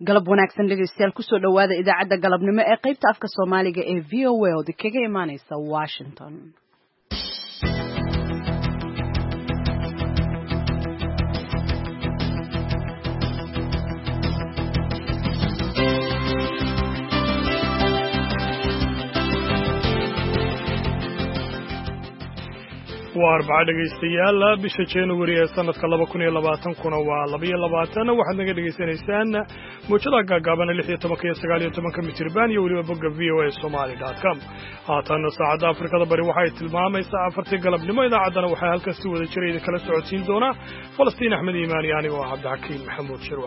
galab wanaagsan dhegeystayaal kusoo dhawaada idaacadda galabnimo ee qaybta afka Soomaaliga ee VOA oo kaga imaaneysa Washington. waa arbaca dhegaystayaal bisha January ee sanadka 2020 kuna waa 22 waxaad naga dhageysanaysaan muujada gaagaaban 16 iyo 19 mitirban iyo waliba bogga voasomali.com haatan saacada Afrikada bari waxay tilmaamaysaa 4 galabnimo idaacadana waxay halkaas si wada jiray kala socodsiin doona Falastiin Axmed Iimaan iyo aniga Cabdixakiin Maxamuud Shirwa.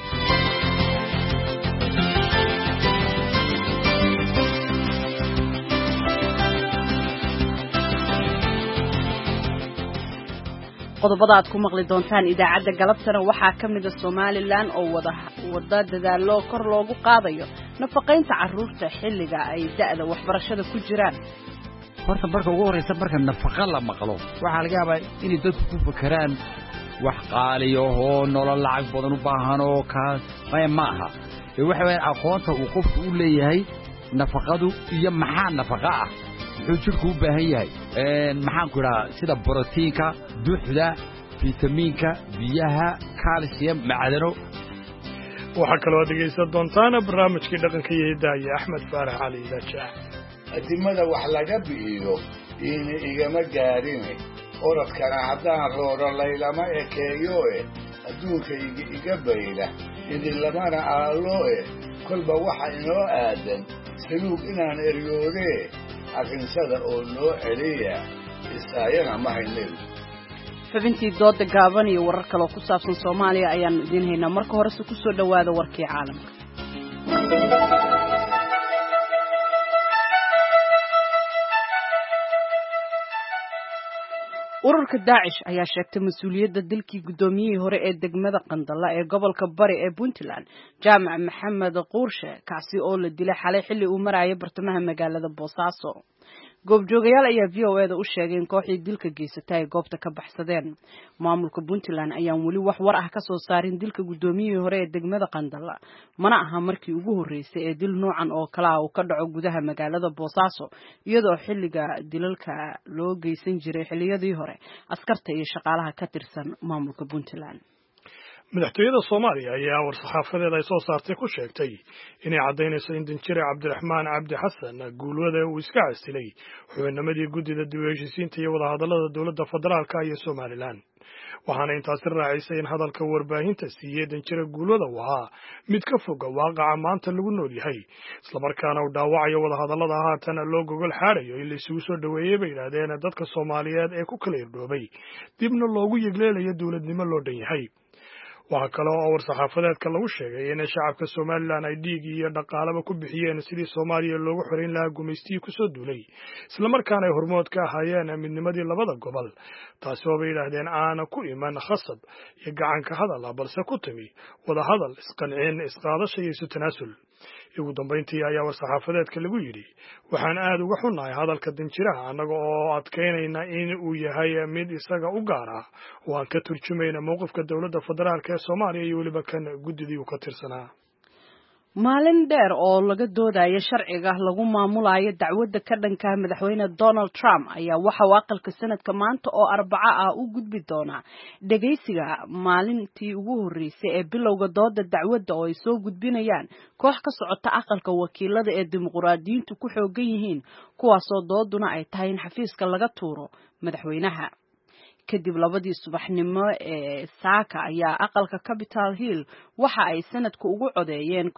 qodobada aad ku maqli doontaan idaacadda galabtana waxaa ka mid ah Soomaaliland oo wada dadaalo kor loogu qaadayo nafaqeynta carruurta xilliga ay da'da waxbarashada ku jiraan. horta marka ugu horeysa marka nafaqa la maqlo waxa laga yaabaa in dadku ku fakaraan wax qaaliyo oo nolol lacag badan u baahan oo kaas ma aha waxa weyn aqoonta uu qofku u leeyahay nafaqadu iyo maxaa nafaqa ah wuxuu jirku u baahan yahay maxaan ku raaa sida borotiinka duxda fitamiinka biyaha calcium macdano waxa kale oo dhegeysan doontaan barnaamijkii dhaqanka iyo hidaaya Axmed Faarax Cali Daajax adimada wax laga bixiyo in igama gaarin orodkana haddaan rooro laylama ekeeyo adduunka iga bayla idin lamana aalo kolba waxa inoo aadan saluug inaan eryoode aqinsada oo loo celiya isaayana ma haynin xubintii dooda gaaban iyo warar kale oo ku saabsan Soomaaliya ayaan idin haynaa marka hore ku soo dhawaada warkii caalamka. ururka Daesh ayaa sheegtay mas'uuliyadda dilkii gudoomiyihii hore ee degmada Qandala ee gobolka Bari ee Puntland Jaamac Maxamed Quurshe kaasi oo la dilay xalay xilli uu marayay bartamaha magaalada Boosaaso. goobjoogayaal ayaa VOA-da u sheegay in kooxdii dilka geysatay ay goobta ka baxsadeen. maamulka Puntland ayaan weli wax war ah ka soo saarin dilka gudoomiyihii hore ee degmada Qandala mana aha markii ugu horeysay ee dil noocan oo kala ah uu ka dhaco gudaha magaalada Boosaaso iyadoo xilliga dilalka loo geysan jiray xilliyadii hore askarta iyo shaqaalaha ka tirsan maamulka Puntland. madaxtooyada Soomaaliya ayaa war-saxaafadeed ay soo saartay ku sheegtay inay cadeynayso in Danjire Cabdiraxmaan Cabdi Xasan guulwada uu iska casilay xubinnimadii guddida dib-u-heshiisiinta iyo wadahadallada dowladda federaalka iyo Soomaaliland waxaana intaasi raacisay in hadalka warbaahinta siiyey Danjire guulwada uu ahaa mid ka fog waaqaca maanta lagu nool yahay islamarkaana uu dhaawacayo wadahadallada haatan loo gogol xaarayo in la isugu soo dhaweeyey bay yidhaahdeen dadka Soomaaliyeed ee ku kala irdhoobay dibna loogu yegleelayo dowladnimo loo dhan yahay. waxa kale oo war-saxaafadeedka lagu sheegay in shacabka Soomaaliland ay dhiig iyo dhaqaalaba ku bixiyeen sidii Soomaaliya loogu xoreyn lahaa gumaystii ku soo duulay isla markaana ay hormood ka ahaayeen midnimadii labada gobol taasi oo bay yidhaahdeen aan ku iman khasab iyo gacan ka hadal balse ku timi wada hadal isqancin isqaadasho iyo isu tanaasul. ugu dambeyntii ayaa war-saxaafadeedka lagu yidhi waxaan aad uga xunnahay hadalka Danjiraha annaga oo adkeynayna in uu yahay mid isaga u gaar ah oo aan ka turjumayna mowqifka dowladda federaalka ee Soomaaliya iyo weliba kan guddidii uu ka tirsanaa. maalin dheer oo laga doodayo sharciga lagu maamulayo dacwadda ka dhanka madaxweyne Donald Trump ayaa waxa uu aqalka sanadka maanta oo Arbaca ah u gudbi doona dhageysiga maalintii ugu horeysay ee bilowga dooda dacwadda oo ay soo gudbinayaan koox ka socota aqalka wakiilada ee dimuqraadiyiintu ku xoogan yihiin kuwaas oo dooduna ay tahay in xafiiska laga tuuro madaxweynaha. kadib labadii subaxnimo ee saaka ayaa aqalka Capitol Hill waxa ay sanadku ugu codeeyeen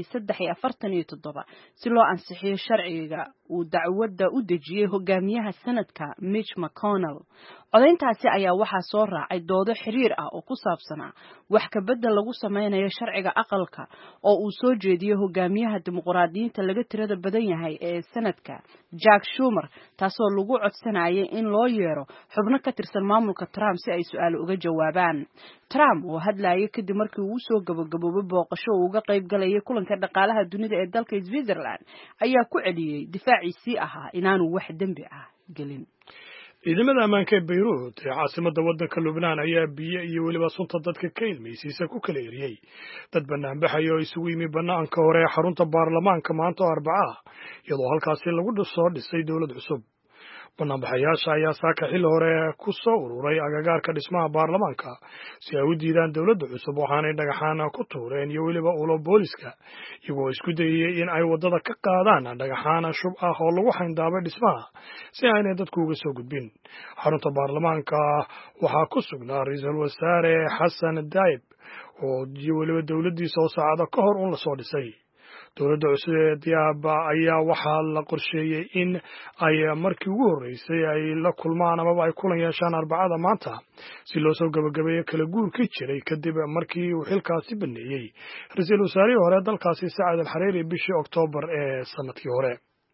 53-47 si loo ansixiyo sharciga uu dacwadda u dejiyay hogaamiyaha sanadka Mitch McConnell. codeyntaasi ayaa waxaa soo raacay doodo xiriir ah oo ku saabsanaa wax ka bedel lagu sameynayo sharciga aqalka oo uu soo jeediyay hogaamiyaha dimuqraadiyiinta laga tirada badan yahay ee sanadka Jack Schumer taasoo lagu codsanayay in loo yeero xubno ka tirsan maamulka Trump si ay su'aalo uga jawaabaan. Trump oo hadlayay kadib markii uu soo gabagaboobay booqasho uu uga qayb galayay kulanka dhaqaalaha dunida ee dalka Switzerland ayaa ku celiyay difaaciisii ahaa inaanu wax dambi ah gelin. ciidamada ammaanka ee Beirut ee caasimadda waddanka Lubnaan ayaa biyo iyo weliba sunta dadka ka ilmaysiisa ku kala eriyey dad banaanbaxaya oo isugu yimi bannaanka hore ee xarunta baarlamaanka maanta oo Arbaca iyadoo halkaasi lagu soo dhisay dowlad cusub. Banaanbaxayaasha ayaa saaka xilli hore ku soo ururay agagaarka dhismaha baarlamaanka si ay u diidaan dowladda cusub waxaanay dhagaxaan ku tuureen iyo weliba ulo booliska iyagoo isku dayay in ay waddada ka qaadaan dhagaxaan shub ah oo lagu xayndaabay dhismaha si aanay dadku uga soo gudbin. Xarunta baarlamaanka waxaa ku sugnaa ra'iisul wasaare Xasan Daayib oo iyo weliba dowladdiisa oo saacado ka hor la soo dhisay. dowladda cusub ee Diyaab ayaa waxaa la qorsheeyey in ay markii ugu horreysay ay la kulmaan amaba ay kulan yeeshaan Arbacada maanta si loo soo gabagabeeyo kala guurkii jiray kadib markii uu xilkaasi baneeyey ra'iisul wasaarihii hore dalkaasi Saacid al-Xariiri bishii Oktoobar ee sanadkii hore.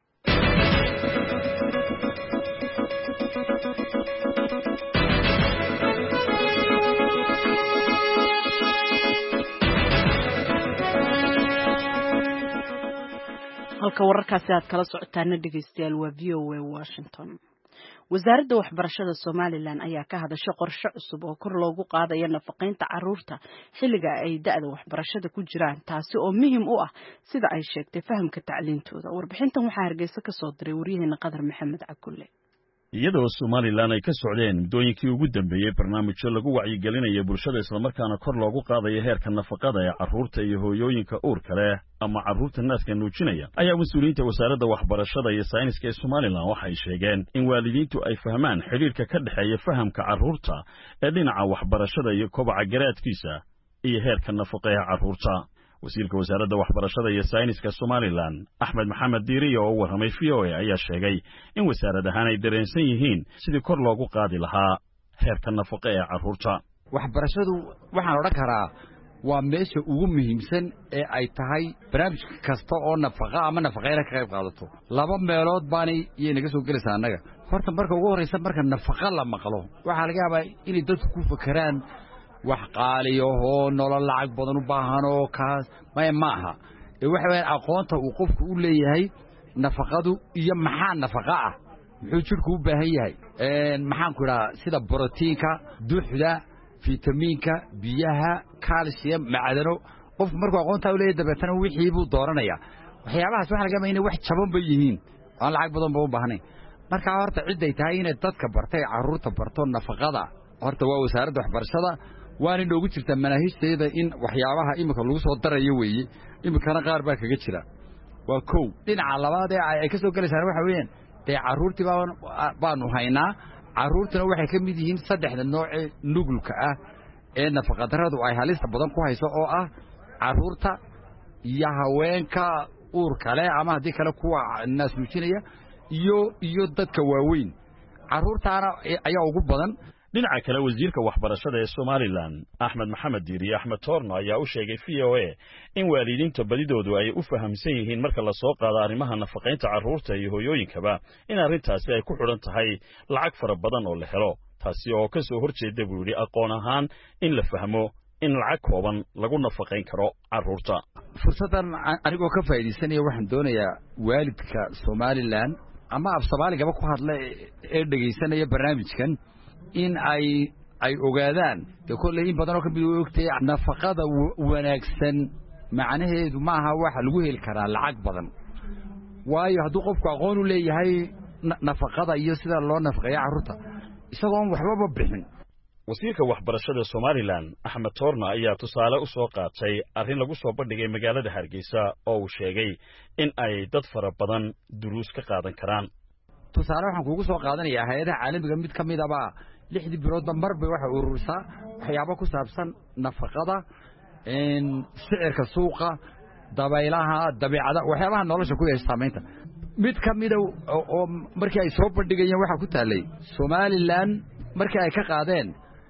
halka wararkaasi aad kala socotaana dhageystayaal waa VOA Washington. wasaaradda waxbarashada Somaliland ayaa ka hadashay qorshe cusub oo kor loogu qaadayo nafaqeynta carruurta xilliga ay da'da waxbarashada ku jiraan taasi oo muhiim u ah sida ay sheegtay fahamka tacliintooda. warbixintan waxaa Hargeysa ka soo diray wariyaheena Qadar Maxamed Cakulle. iyadoo Somaliland ay ka socdeen muddooyinkii ugu dambeeyay barnaamijyo lagu wacyigelinayo bulshada isla markaana kor loogu qaadayo heerka nafaqada ee carruurta iyo hooyooyinka uurka leh ama carruurta naaska nuujinaya ayaa mas'uuliyiinta wasaaradda waxbarashada iyo sayniska ee Somaliland waxay sheegeen in waalidiintu ay fahmaan xiriirka ka dhexeeya fahamka carruurta ee dhinaca waxbarashada iyo kobaca garaadkiisa iyo heerka nafaqo ee carruurta. wasiirka wasaaradda waxbarashada iyo sayniska Somaliland Axmed Maxamed Diiriye oo warramay VOA ayaa sheegay in wasaarad ahaan ay dareensan yihiin sidii kor loogu qaadi lahaa heerka nafaqo ee carruurta. waxbarashadu waxaan odhan karaa waa meesha ugu muhiimsan ee ay tahay barnaamij kasta oo nafaqa ama nafaqeena ka qayb qaadato. laba meelood baanay naga soo gelaysaa annaga. horta marka ugu horreysa marka nafaqa la maqlo waxaa laga yaabaa inay dadku ku fakeraan wax qaaliyo oo nolol lacag badan u baahan oo kaas ma aha waxa weyn aqoonta uu qofku u leeyahay nafaqadu iyo maxaa nafaqa ah muxuu jirku u baahan yahay maxaan ku raa sida borotiinka duxda fitamiinka biyaha calcium macdano qofku markuu aqoonta u leeyahay dabeetana wixii buu dooranaya waxyaabahaas waxa laga yaabaa inay wax jaban ba yihiin aan lacag badan ba u baahnayn. marka horta cid ay tahay inay dadka bartay carruurta barto nafaqada horta waa wasaaradda waxbarashada waan inoogu jirtaa manaahiijteeda in waxyaabaha imika lagu soo darayo weeye imikana qaar baa kaga jira. waa kow dhinaca labaad ee ay ka soo galaysaan waxa weeyaan dee carruurtii baanu haynaa. carruurtuna waxay ka mid yihiin saddexda nooc ee nugulka ah ee nafaqadarradu ay halista badan ku hayso oo ah carruurta iyo haweenka uurka leh ama haddii kale kuwa naas nuujinaya iyo dadka waaweyn. carruurtaana ayaa ugu badan. dhinaca kale wasiirka waxbarashada ee Somaliland Axmed Maxamed Diiriye Axmed Toorno ayaa u sheegay VOA in waalidiinta badidoodu ay u fahamsan yihiin marka la soo qaado arrimaha nafaqeynta carruurta iyo hooyooyinkaba in arrintaasi ay ku xidhan tahay lacag fara badan oo la helo taasi oo ka soo horjeeda buu yidhi aqoon ahaan in la fahmo in lacag kooban lagu nafaqeyn karo carruurta. fursadan anigoo ka faa'iideysanaya waxaan doonayaa waalidka Somaliland ama af Soomaaliga ku hadla ee dhageysanaya barnaamijkan in ay ogaadaan kolley in badan oo ka mid ah ogtay nafaqada wanaagsan macnaheedu ma aha waxa lagu heli karaa lacag badan waayo hadduu qofku aqoon u leeyahay nafaqada iyo sida loo nafaqeeyo carruurta isagoo waxba bixin. wasiirka waxbarashada Somaliland Axmed Toorno ayaa tusaale u soo qaatay arrin lagu soo bandhigay magaalada Hargeysa oo uu sheegay in ay dad fara badan duruus ka qaadan karaan. tusaale waxaan kuugu soo qaadanayaa hay'adaha caalamiga mid ka mid ah 6 biloodba mar bay waxa ururisaa waxyaabo ku saabsan nafaqada sicirka suuqa dabaylaha dabeecada waxyaabaha nolosha ku yeesha saameynta. mid ka mid oo markii ay soo bandhigayeen waxa ku taalay Somaliland markii ay ka qaadeen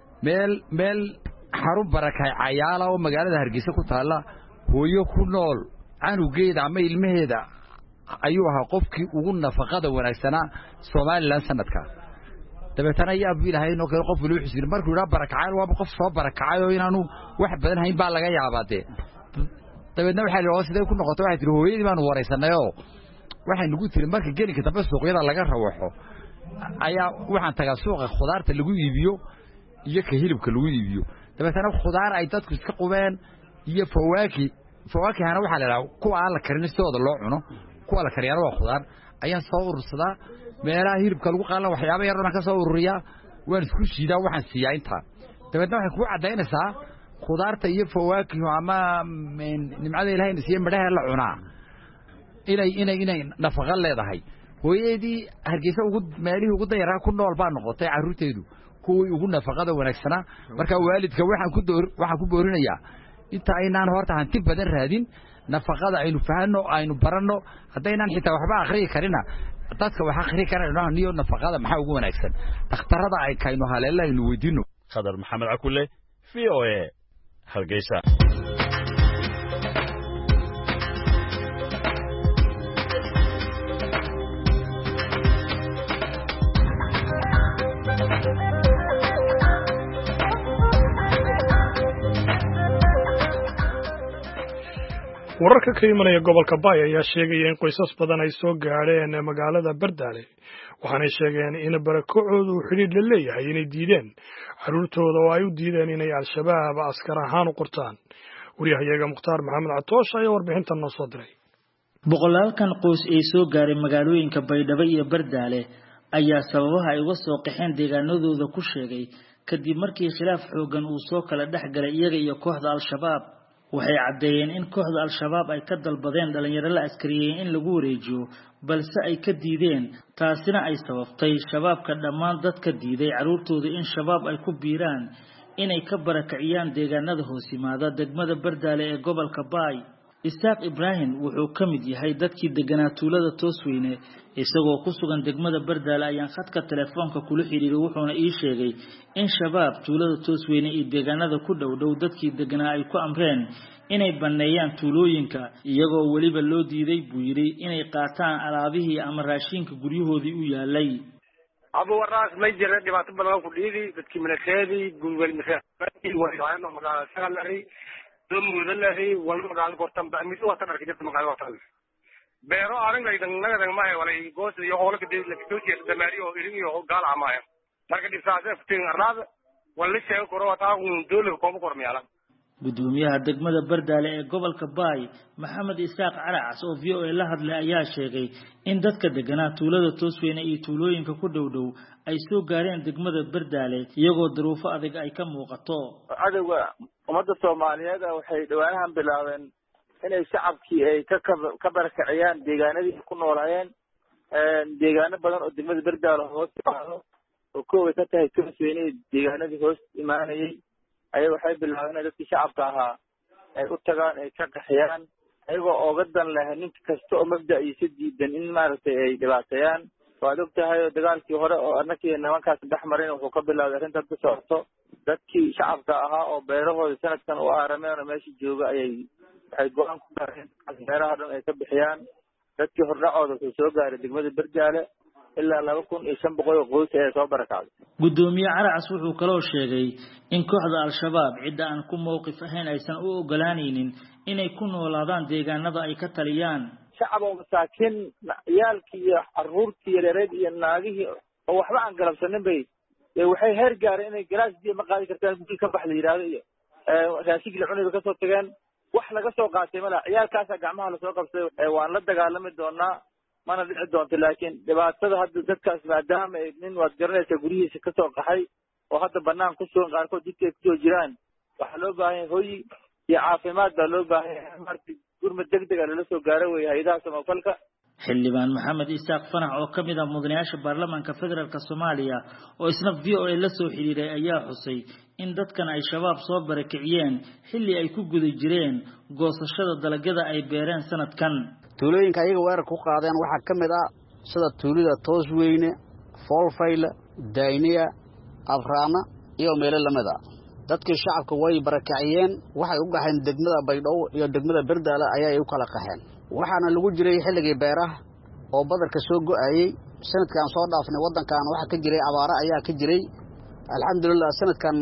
meel xarun barakay cayaala oo magaalada Hargeysa ku taala hooyo ku nool canugeeda ama ilmaheeda ayuu ahaa qofkii ugu nafaqada wanaagsanaa Somaliland sanadka. dabeetana ayaa biilahay inuu kale qof loo xisir markuu ila barakacay waa qof soo barakacay oo inaanu wax badan hayn baa laga yaabaa. dabeetna waxa la sidee ku noqoto waxay tiri hooyadii baan wareysanay oo waxay nagu tiri marka gelinka dambe suuqyada laga rawaxo ayaa waxaan tagaa suuqa khudaarta lagu iibiyo iyo ka hilibka lagu iibiyo dabeetana khudaar ay dadku iska qubeen iyo fawaakihana waxaa la yidhaha kuwa aan la karin sidooda loo cuno kuwa la kariyana waa khudaar ayaan soo urursadaa meelaha hilibka lagu qaalan waxyaaba yar baan ka soo ururiyaa waan isku shiidaa waxaan siiyaa intaa dabeetna waxay kuu caddaynaysaa khudaarta iyo fawaakihu ama nimcada ilaahayna siiye midhaha la cunaa inay nafaqo leedahay hooyadeedii hargeysa meelihii ugu dayaraa ku nool baa noqotay carruurteedu kuwii ugu nafaqada wanaagsanaa marka waalidka waxaan ku boorinayaa inta aynaan horta hanti badan raadin nafaqada aynu fahanno aynu baranno haddaynaan xitaa waxba akhriyi karina dadka wax akhri karana niyo nafaqada maxaa ugu wanaagsan dhakhtarada ay kayno haleela aynu weydiino khadar maxamed cakulle VOA hargeysa wararka ka imanaya gobolka Bay ayaa sheegaya in qoysas badan ay soo gaadheen magaalada Bardaale waxaanay sheegeen in barakacoodu xiriir la leeyahay inay diideen carruurtooda oo ay u diideen inay al-shabaab askar ahaan u qortaan wariyahayaga Mukhtaar Maxamed Catoosh ayaa warbixintan noo soo diray boqolaalkan qoys ee soo gaaray magaalooyinka Baydhabo iyo Bardaale ayaa sababaha ay uga soo qaxeen deegaanadooda ku sheegay kadib markii khilaaf xoogan uu soo kala dhex galay iyaga iyo kooxda al-shabaab waxay cadeeyeen in kooxda al-shabaab ay ka dalbadeen dhalinyaro la askariyeen in lagu wareejiyo balse ay ka diideen taasina ay sababtay shabaabka dhammaan dadka diiday carruurtooda in shabaab ay ku biiraan inay ka barakaciyaan deegaanada hoos yimaada degmada Bardaale ee gobolka Bay Isaaq Ibrahim wuxuu ka mid yahay dadkii deganaa tuulada Toosweyne isagoo ku sugan degmada Bardaale ayaan khadka telefoonka kula xiriiray wuxuuna ii sheegay in shabaab tuulada Toosweyne iyo deegaanada ku dhow dadkii deganaa ay ku amreen inay baneeyaan tuulooyinka iyagoo waliba loo diiday buu yiri inay qaataan alaabihii ama raashinka guryahoodii u yaalay abu waraas ma jira dhibaato badan ku dhiigay dadkii manakeedii gurwel manakeedii waxaanu magaalada sagalay dumuudalahay wal magaalo kortan ba misu wata arkay dadka magaalo wata beero arangaydan nagadan ma ay walay goos iyo howlka dib la kituujiyo damaariyo irin iyo gaal amaaya marka dhisaasay fitin arnaad wal sheego koro wata uu dawlad koob kormeela gudoomiyaha degmada Bardaale ee gobolka Bay Maxamed Isaaq Caracas oo VOA la hadlay ayaa sheegay in dadka deganaa tuulada Toosweyne iyo tuulooyinka ku dhow ay soo gaareen degmada Bardaale iyagoo duruufo adag ay ka muuqato adawga umada Soomaaliyeed waxay dhawaanahan bilaabeen inay shacabkii ay ka barakaciyaan deegaanadii ku noolaayeen deegaano badan oo degmada Bardaale hoos yimaado oo koow ka tahay Toosweyne deegaanadii hoos imaanayay ay waxay bilaabeen dadkii shacabka ahaa ay u tagaan ay ka qaxiyaan ayagoo oogadan leh nin kasta oo mabda'iisa diidan in maaragtay ay dhibaateeyaan waad ogtahay dagaalkii hore oo annakii nimankaas dhex marin wuxuu ka bilaabay arrinta ku socoto dadkii shacabka ahaa oo beerahooda sanadkan u aarameen oo meesha jooga waxay go'aan ku gaareen beeraha dhan ay ka bixiyaan dadkii hordhacooda wuxuu soo gaaray degmada Bardaale ilaa 2500 oo qoys ay soo barakacday gudoomiye Caracas wuxuu kaloo sheegay in kooxda al-shabaab cid aan ku mowqif ahayn aysan u ogolaanaynin inay ku noolaadaan deegaanada ay ka taliyaan shacabka masaakiin ciyaalkii iyo carruurtii yareed iyo naagihii oo waxba aan galabsanin bay waxay heer gaareen inay galaas biyo ma qaadi kartaan guri ka bax la yiraahdo iyo raashinkii la cunayba ka soo tageen wax laga soo qaatay mala ciyaalkaas gacmaha la soo qabtay waan la dagaalami doonaa mana dhici doonto laakiin dhibaatada hadda dadkaas maadaama nin waad garanaysaa gurihiisa ka soo qaxay oo hadda banaan ku sugan qaarkood jidkay ku soo jiraan waxaa loo baahan yahay hoy iyo caafimaad baa loo baahan yahay markii gurmad degdeg ah lala soo gaaro way hay'adaha samafalka xildhibaan Maxamed Isaaq Fanax oo ka mid ah mudanayaasha baarlamaanka federaalka Soomaaliya oo isna VOA la soo xiriiray ayaa xusay in dadkan ay shabaab soo barakiciyeen xilli ay ku guda jireen goosashada dalagyada ay beereen sanadkan tuulooyinka ayaga weerar ku qaadeen waxa ka mid ah sida tuulada Toosweyne Foolfayla Dayniya Abraana iyo meelo lamid ah dadkii shacabka way barakiciyeen waxay u gaxeen degmada Baydhabo iyo degmada Bardaale ayay u kala qaxeen waxaana lagu jiray xilligii beeraha oo badarka soo go'ayay sanadkan soo dhaafnay wadankan waxa ka jiray abaara ayaa ka jiray alxamdulillah sanadkan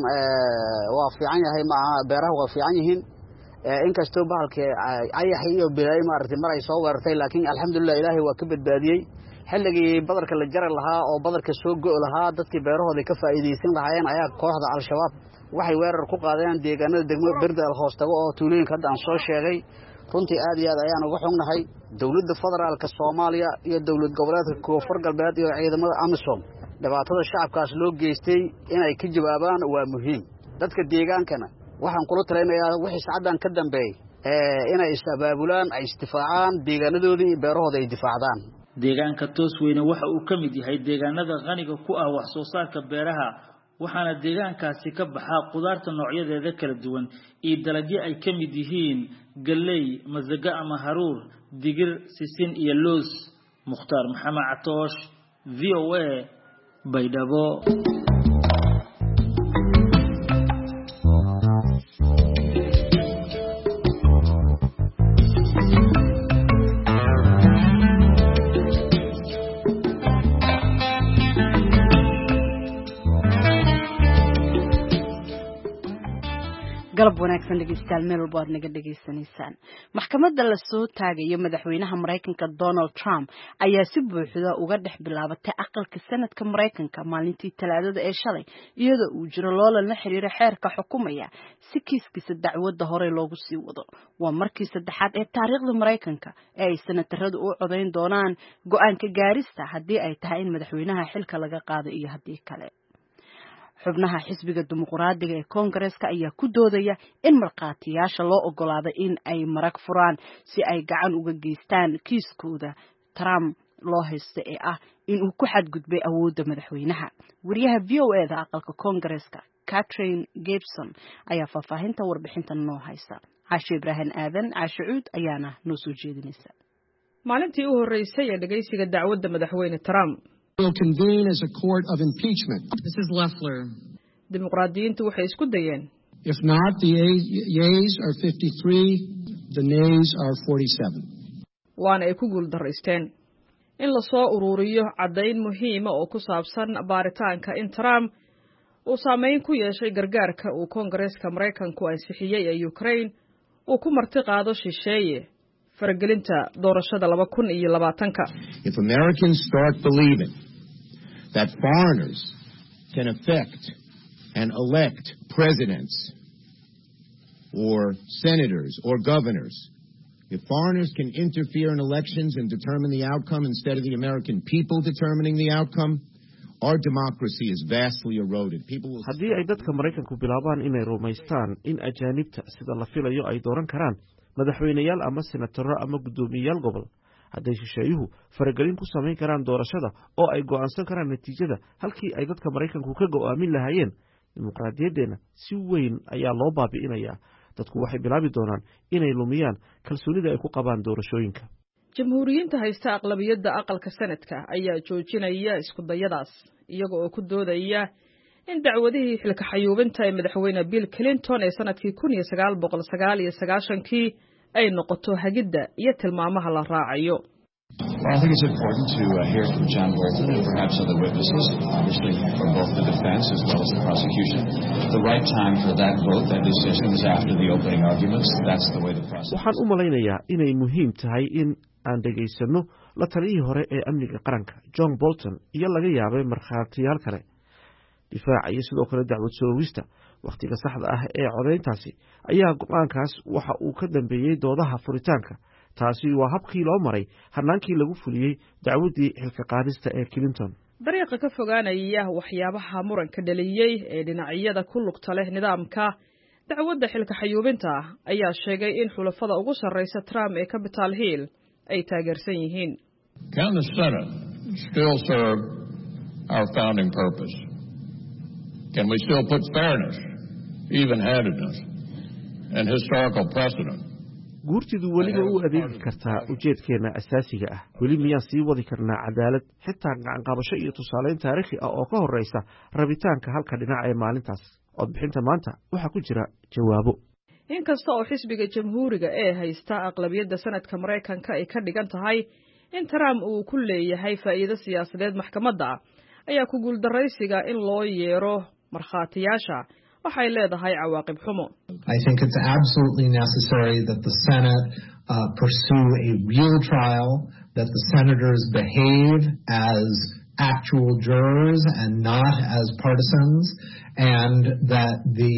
waa fiican yahay ma beeraha waa fiican yihiin inkastoo bahalkii ayax iyo bilaay maartay maray soo weertay laakiin alxamdulillah ilaahay waa ka badbaadiyay xilligii badarka la jaran lahaa oo badarka soo go'o lahaa dadkii beerahooda ka faa'iideysan lahaayeen ayaa kooxda al-shabaab waxay weerar ku qaadeen deegaanada degmada Bardaal hoos tago oo tuulooyinka hadda aan soo sheegay runtii aad iyo aad ayaan uga xognahay dawladda federaalka Soomaaliya iyo dawlad goboleedka Koonfur Galbeed iyo ciidamada AMISOM dhibaatada shacabkaas loo geystay inay ka jawaabaan waa muhiim dadka deegaankana waxaan kula talinayaa wixii saacadan ka dambeeyay inay is-abaabulaan ay istifaacaan deegaanadoodii iyo beerahooda ay difaacdaan deegaanka Toosweyne waxa uu ka mid yahay deegaanada qaniga ku ah wax soo saarka beeraha waxaana deegaankaasi ka baxa qudaarta noocyadeeda kala duwan iyo dalagyo ay ka mid yihiin galley masago ama haruur digir sisin iyo loos Mukhtaar Maxamed Catoosh VOA Baydhabo galab wanaagsan dhegeystayaal meel walba aad naga dhegeysanaysaan maxkamadda la soo taagayo madaxweynaha Mareykanka Donald Trump ayaa si buuxda uga dhex bilaabatay aqalka sanadka Mareykanka maalintii Talaadada ee shalay iyadoo uu jiro loolan la xiriira xeerka xukuumaya si kiiskiisa dacwadda hore loogu sii wado waa markii saddexaad ee taariikhda Mareykanka ee ay senataradu u codeyn doonaan go'aanka gaarista haddii ay tahay in madaxweynaha xilka laga qaado iyo haddii kale xubnaha xisbiga dimuqraadiga ee Koongareeska ayaa ku doodaya in marqaatiyaasha loo ogolaado in ay marag furaan si ay gacan uga geystaan kiiskooda Trump loo haysto ee ah in uu ku xadgudbay awoodda madaxweynaha wariyaha VOA-da aqalka Koongareeska Catherine Gibson ayaa faahfaahinta warbixintan noo haysta Caashe Ibrahim Aadan Caashuud ayaana noo soo jeedinaysa maalintii u horeysay ee dhageysiga dacwadda madaxweyne Trump will convene as a court of impeachment. This is Leffler. Dimuqraadiyiintu waxay isku dayeen. If not, the yeas are 53, the nays are 47. Waana ay ku guuldareysteen in la soo ururiyo caddayn muhiima oo ku saabsan baaritaanka in Trump uu saameyn ku yeeshay gargaarka uu Koongareeska Mareykanku ansixiyay ee Ukraine uu ku marti qaado shisheeye faragelinta doorashada 2020. If Americans start believing that foreigners can affect and elect presidents or senators or governors, if foreigners can interfere in elections and determine the outcome instead of the American people determining the outcome, our democracy is vastly eroded. Haddii ay dadka Mareykanku bilaabaan inay rumaystaan in ajaanibta sida la filayo ay dooran karaan madaxweynayaal ama senataro ama guddoomiyayaal gobol hadday shisheeyuhu faragelin ku samayn karaan doorashada oo ay go'aansan karaan natiijada halkii ay dadka Mareykanku ka go'aamin lahaayeen dimuqraadiyadeena si weyn ayaa loo baabi'inayaa dadku waxay bilaabi doonaan inay lumiyaan kalsoonida ay ku qabaan doorashooyinka jamhuuriyiinta haysta aqlabiyadda aqalka sanadka ayaa joojinaya isku dayadaas iyaga oo ku doodaya in dacwadihii xilka xayuubinta ee madaxweyne Bill Clinton ee sanadkii 1999 ay noqoto hagidda iyo tilmaamaha la raacayo. Well, I think it's important to hear from John Bolton and perhaps other witnesses, obviously from both the defense as well as the prosecution. The right time for that vote, that decision, is after the opening arguments. That's the way the process. Waxaan u malaynayaa inay muhiim tahay in aan dhageysano la taliyihii hore ee amniga qaranka John Bolton iyo laga yaabay markhaatiyaal kale difaaca iyo sidoo kale dacwad soogista waqtiga saxda ah ee codeyntaasi ayaa go'aankaas waxa uu ka dambeeyay doodaha furitaanka taasi waa habkii loo maray hanaankii lagu fuliyay dacwadii xilka qaadista ee Clinton dariiqa ka fogaanaya waxyaabaha muranka dhaliyay ee dhinacyada ku lugta leh nidaamka dacwadda xilka xayuubinta ayaa sheegay in xulafada ugu sarreysa Trump ee Capitol Hill ay taageersan yihiin. Can the Senate still serve our founding purpose? Can we still put fairness, even-handedness, and historical precedent? guurtidu weliba u adeegi kartaa ujeedkeena asaasiga ah weli miyaan sii wadi karnaa cadaalad xitaa gacanqabasho iyo tusaaleyn taariikhi ah oo ka horeysa rabitaanka halka dhinac ee maalintaas codbixinta maanta waxaa ku jira jawaabo inkasta oo xisbiga jamhuuriga ee haysta aqlabiyadda sanadka Mareykanka ay ka dhigan tahay in Trump uu ku leeyahay faa'iido siyaasadeed maxkamadda ayaa ku guuldareysiga in loo yeero markhaatiyaasha waxay leedahay cawaaqib xumo. I think it's absolutely necessary that the Senate pursue a real trial that the senators behave as actual jurors and not as partisans, and that the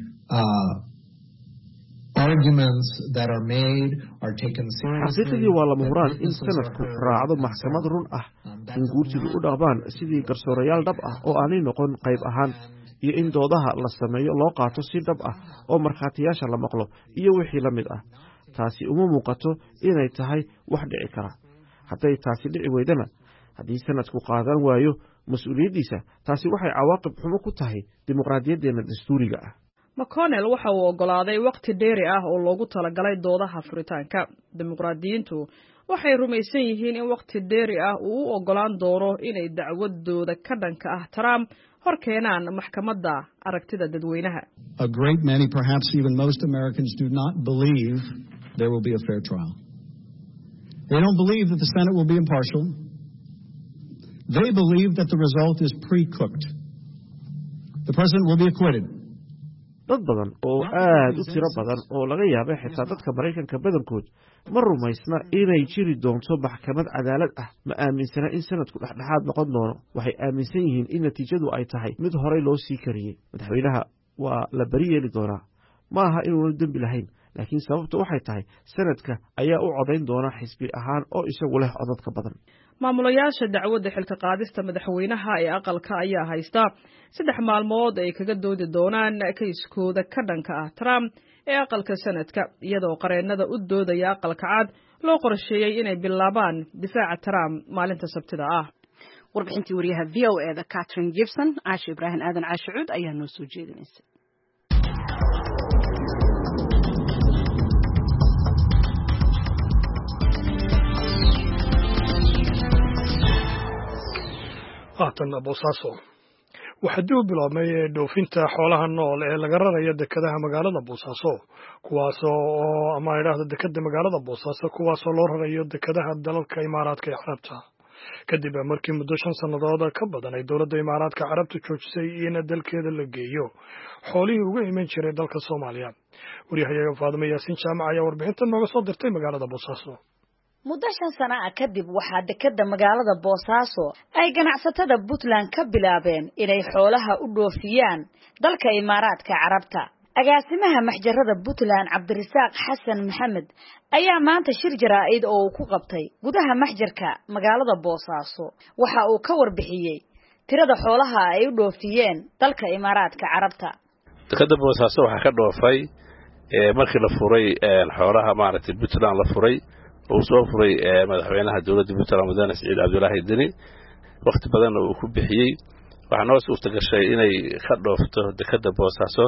arguments that are made are taken seriously. xaqiiqdii waa lama huraan in sanadku raacdo maxkamad run ah in guurtidu u dhaqmaan sidii garsoorayaal dhab ah oo aanay noqon qayb ahaan iyo in doodaha la sameeyo loo qaato si dhab ah oo markhaatiyaasha la maqlo iyo wixii la mid ah taasi uma muuqato inay tahay wax dhici kara hadday taasi dhici weydana haddii sanadku qaadan waayo mas-uuliyaddiisa taasi waxay cawaaqib xumo ku tahay dimuqraadiyaddeenna dastuuriga ah McConnell waxa uu ogolaaday waqti dheeri ah oo loogu talagalay doodaha furitaanka dimuqraadiyiintu waxay rumaysan yihiin in waqti dheeri ah uu u ogolaan doono inay dacwadooda ka dhanka ah Trump hor keenaan maxkamadda aragtida dadweynaha. A great many, perhaps even most Americans, do not believe there will be a fair trial. They don't believe that the Senate will be impartial. They believe that the result is pre-cooked. The president will be acquitted. dad badan oo aad u tiro badan oo laga yaabay xitaa dadka Mareykanka badankood ma rumaysna inay jiri doonto maxkamad cadaalad ah ma aaminsana in sanadku dhexdhexaad noqon doono waxay aaminsan yihiin in natiijadu ay tahay mid horey loo sii kariyay madaxweynaha waa la bari yeeli doonaa ma aha inuu dambi lahayn laakiin sababtu waxay tahay sanadka ayaa u codayn doona xisbi ahaan oo isagu leh codadka badan maamulayaasha dacwadda xilka qaadista madaxweynaha ee aqalka ayaa haysta 3 maalmood ay kaga doodi doonaan kayskooda ka dhanka ah Trump ee aqalka sanadka iyadoo qareennada u doodaya aqalka cad loo qorsheeyay inay bilaabaan difaaca Trump maalinta Sabtida ah warbixintii wariyaha VOA-da Catherine Gibson Aasha Ibrahim Aadan Caashuud ayaa noo soo jeedinaysa boosaaso waxaa dib u bilaabmay dhoofinta xoolaha nool ee laga rarayo dekedaha magaalada boosaaso kuwaasoo ama idhaahdo dekeda magaalada boosaaso kuwaasoo loo rarayo dekedaha dalalka imaaraadka ee carabta kadib markii muddo 5 sannadood ka badan ay dowladda imaaraadka carabta joojisay in dalkeeda la geeyo xoolihii uga iman jiray dalka Soomaaliya wariyaha Faadimo Yaasiin Jaamac ayaa warbixintan nooga soo dirtay magaalada boosaaso muddo 5 sano ah kadib waxaa dekeda magaalada Boosaaso ay ganacsatada Puntland ka bilaabeen inay xoolaha u dhoofiyaan dalka Imaaraadka Carabta. Agaasimaha maxjarada Puntland Cabdirasaaq Xasan Maxamed ayaa maanta shir jaraa'id oo uu ku qabtay gudaha maxjarka magaalada Boosaaso waxa uu ka warbixiyay tirada xoolaha ay u dhoofiyeen dalka Imaaraadka Carabta. Dekeda Boosaaso waxa ka dhoofay markii la furay xoolaha maaragtay Puntland la furay oo soo furay madaxweynaha dawladda Puntland Mudane Saciid Cabdullaahi Deni waqti badan oo ku bixiyay waxa noo suurta gashay inay ka dhoofto dekeda Boosaaso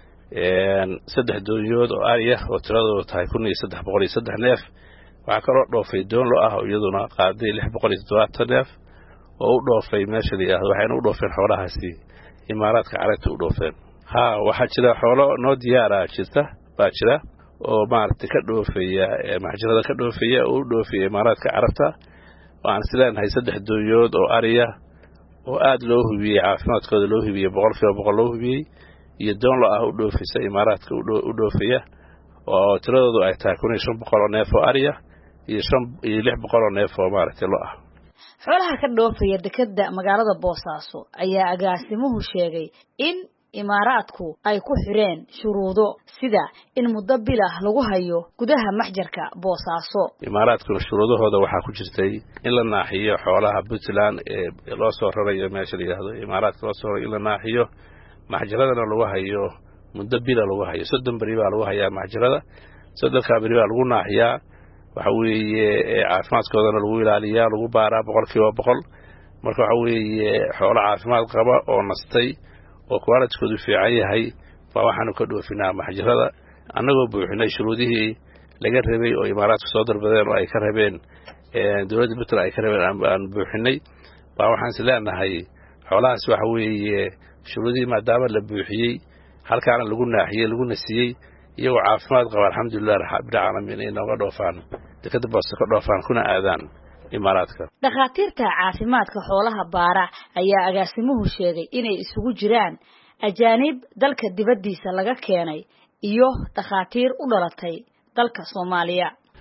3 doonyood oo ariya oo tiradoodu tahay 1303 neef waxa kaloo dhoofay doon lo ah oo iyaduna qaaday 670 neef oo u dhoofay meesha waxayna u dhoofeen xoolahaasi Imaaraadka Carabta u dhoofeen waxa jira xoolo noo diyaar ah baa jira oo maartay ka dhoofaya maxjarada ka dhoofaya oo u dhoofiyay Imaaraadka Carabta waan isleenahay 3 doonyood oo ariya oo aad loo hubiyay caafimaadkooda loo hubiyay 100% loo hubiyay iyo doon lo ah u dhoofisa Imaaraadka u dhoofaya oo tiradoodu ay tahay 500 neef oo ariya iyo 600 neef oo maartay lo ah xoolaha ka dhoofaya dekeda magaalada Boosaaso ayaa agaasimuhu sheegay in Imaaraadku ay ku xireen shuruudo sida in muddo bil ah lagu hayo gudaha maxjarka Boosaaso. Imaaraadku shuruudahooda waxa ku jirtay in la naaxiyo xoolaha Puntland ee loo soo rarayo meesha la yiraahdo Imaaraadka loo soo in la naaxiyo maxjaradana lagu hayo muddo bil lagu hayo 30 bari baa lagu hayaa maxjarada 30 bari baa lagu naaxiyaa waxa weeye caafimaadkoodana lagu ilaaliyaa lagu baaraa 100% marka waxa weeye xoolo caafimaad qaba oo nastay oo quality-koodu fiican yahay waxaanu ka dhoofinaa maxjarada annagoo buuxinay shuruudihii laga rabay oo Imaaraadku soo dalbadeen oo ay ka rabeen dawladda Puntland ay ka rabeen aan buuxinay waxaan isleenahay xoolahaas waxa weeye shuruudihii maadaama la buuxiyay halkaana lagu naaxiyay lagu nasiyay iyagoo caafimaad qaba alxamdulillah rabbil caalamiin inay nooga dhoofaan dekeda Boosaaso ka dhoofaan kuna aadaan Imaaraadka. Dhakhaatiirta caafimaadka xoolaha baara ayaa agaasimuhu sheegay inay isugu jiraan ajaanib dalka dibadiisa laga keenay iyo dhakhaatiir u dhalatay dalka Soomaaliya.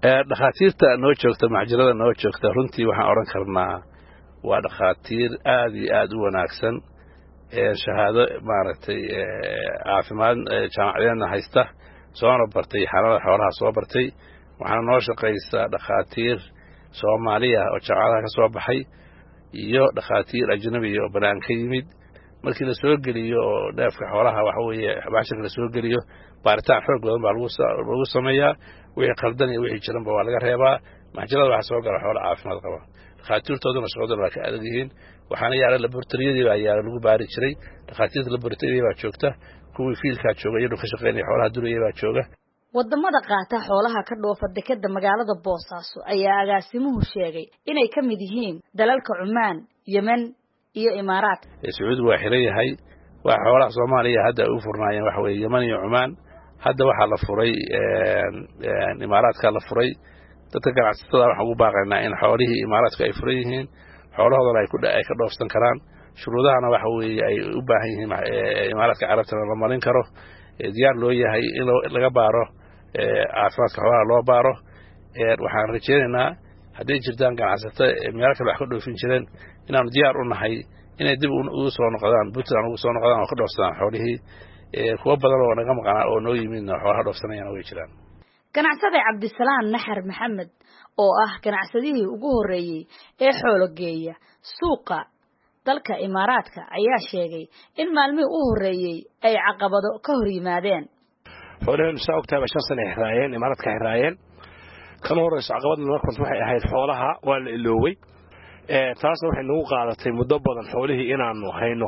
dhakhaatiirta noo joogta maxjarada noo joogta runtii waxaan oran karnaa waa dhakhaatiir aad iyo aad u wanaagsan shahaado maaragtay caafimaad jaamacadeedna haysta soona bartay xanaanada xoolaha soo bartay waxaana noo shaqaysaa dhakhaatiir soomaaliya oo jaamacadaha ka soo baxay iyo dhakhaatiir ajnabiya oo banaan ka yimid markii la soo geliyo oo neefka xoolaha waxa weeye baxshirka la soo geliyo baaritaan xoog badan baa lagu sameeyaa wixii qaldan iyo wixii jiranba waa laga reebaa maxjarada waxaa soo gala xoolo caafimaad qaba dhakhaatiirtooduna shaqaduna waa ka adag yihiin waxaana yaala laboratoriyadii baa yaala lagu baari jiray dhakhaatiirta laboratoriyadii baa joogta kuwii fiilkaa jooga iyadoo ka shaqeynaya xoolaha duraya baa jooga wadamada qaata xoolaha ka dhoofa dekeda magaalada Boosaaso ayaa agaasimuhu sheegay inay ka mid yihiin dalalka Cumaan, Yemen iyo Imaaraat. Sacuudigu waa xiran yahay waa xoolaha Soomaaliya hadda u furnaayeen waxa weeye Yemen iyo Cumaan hadda waxaa la furay Imaaraadka la furay dadka ganacsatada waxa ugu baaqaynaa in xoolihii Imaaraadka ay furan yihiin xoolahoodana ay ka dhoofsan karaan shuruudahana waxa weeye ay u baahan yihiin Imaaraadka Carabta la marin karo diyaar loo yahay in laga baaro caafimaadka xoolaha loo baaro waxaan rajaynaynaa hadday jirtaan ganacsato meel kale wax ka dhoofin jireen inaanu diyaar u nahay inay dib ugu soo noqdaan Puntland ugu soo noqdaan oo ka dhoofsadaan xoolihii kuwa badan oo naga maqnaa oo noo yimid xoolaha dhoofsanayaan way jiraan ganacsade Cabdisalaam Naxar Maxamed oo ah ganacsadihii ugu horeeyay ee xoolo geeya suuqa dalka Imaaraadka ayaa sheegay in maalmihii u horeeyay ay caqabado ka hor yimaadeen xoolahan soo ogtaaba 5 sano xiraayeen Imaaraadka xiraayeen kan horeysa caqabadna markii waxay ahayd xoolaha waa la ilooway taasna waxay nagu qaadatay muddo badan xoolihii inaanu hayno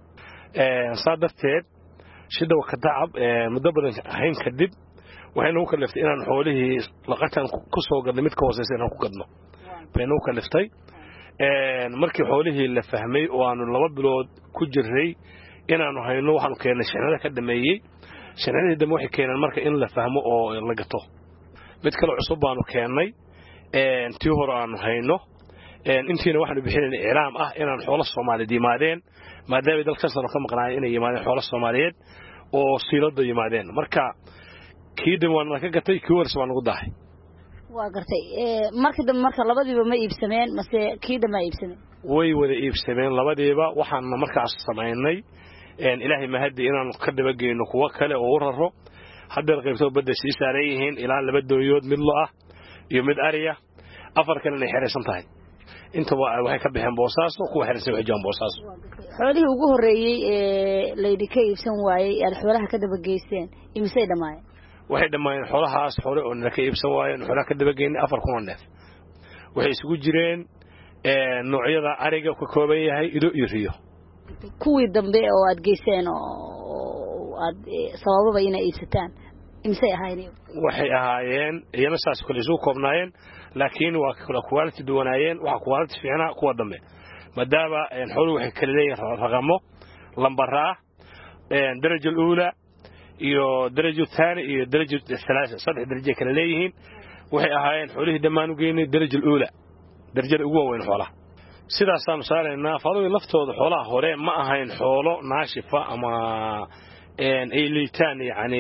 saadafteed shida ka tacab muddo badan hayn kadib waxay nagu kaliftay inaan xoolihii laqatan ku soo gadno mid ka hooseysa inaan ku gadno bay nagu kaliftay markii xoolihii la fahmay oo aanu 2 bilood ku jiray inaanu hayno waxaanu keenay shaqada ka dhameeyay shaqadii damo waxay keenan marka in la fahmo oo la gato mid kale cusub baanu keenay tii hore aanu hayno intiina waxaanu bixinay iiraam ah inaan xoolo Soomaaliyeed yimaadeen maadaama dalka sano ka maqnaayeen inay yimaadeen xoolo Soomaaliyeed oo siilada yimaadeen marka kii dhammaan ka gatay kii warsa baan ugu dahay waa gartay marka labadiiba ma iibsameen mase kii dhamma iibsameen way wada iibsameen labadiiba waxaan markaas sameeynay ilaahay ma hadii inaan ka dabageyno kuwa kale oo raro hadda qaybto badda si saareeyeen ilaa 2 dooyood mid lo ah iyo mid ariya afar kalena xireysan tahay inta waxay ka bixin Boosaaso kuwa xireysan waxay Boosaaso xoolihii ugu horeeyay leeydi ka iibsan waayay aad xoolaha ka dabageyseen imisay dhamaayeen waxay dhamaayeen xoolahaas xoolo oo ka iibsan waayeen xoolaha ka dabageynay 4 neef waxay isugu jireen noocyada ariga ka kooban yahay ido iyo riyo kuwii dambe oo aad geyseen oo aad sabababa inay iibsataan imisay ahaayeen waxay ahaayeen iyana saas kale soo koobnaayeen laakiin waa kala quality duwanaayeen waxa quality fiicnaa kuwa dambe maadaama xooluhu waxay kala leeyihiin raqamo lambarra darajo uula iyo darajo thani iyo darajo thalaatha saddex darajo kala leeyihiin waxay ahaayeen xoolihii dhamaan u geynay darajo uula darajada ugu weyn xoolaha sidaas aan saarayna fadhii laftooda xoolaha hore ma ahayn xoolo naashifa ama ay liitaan yani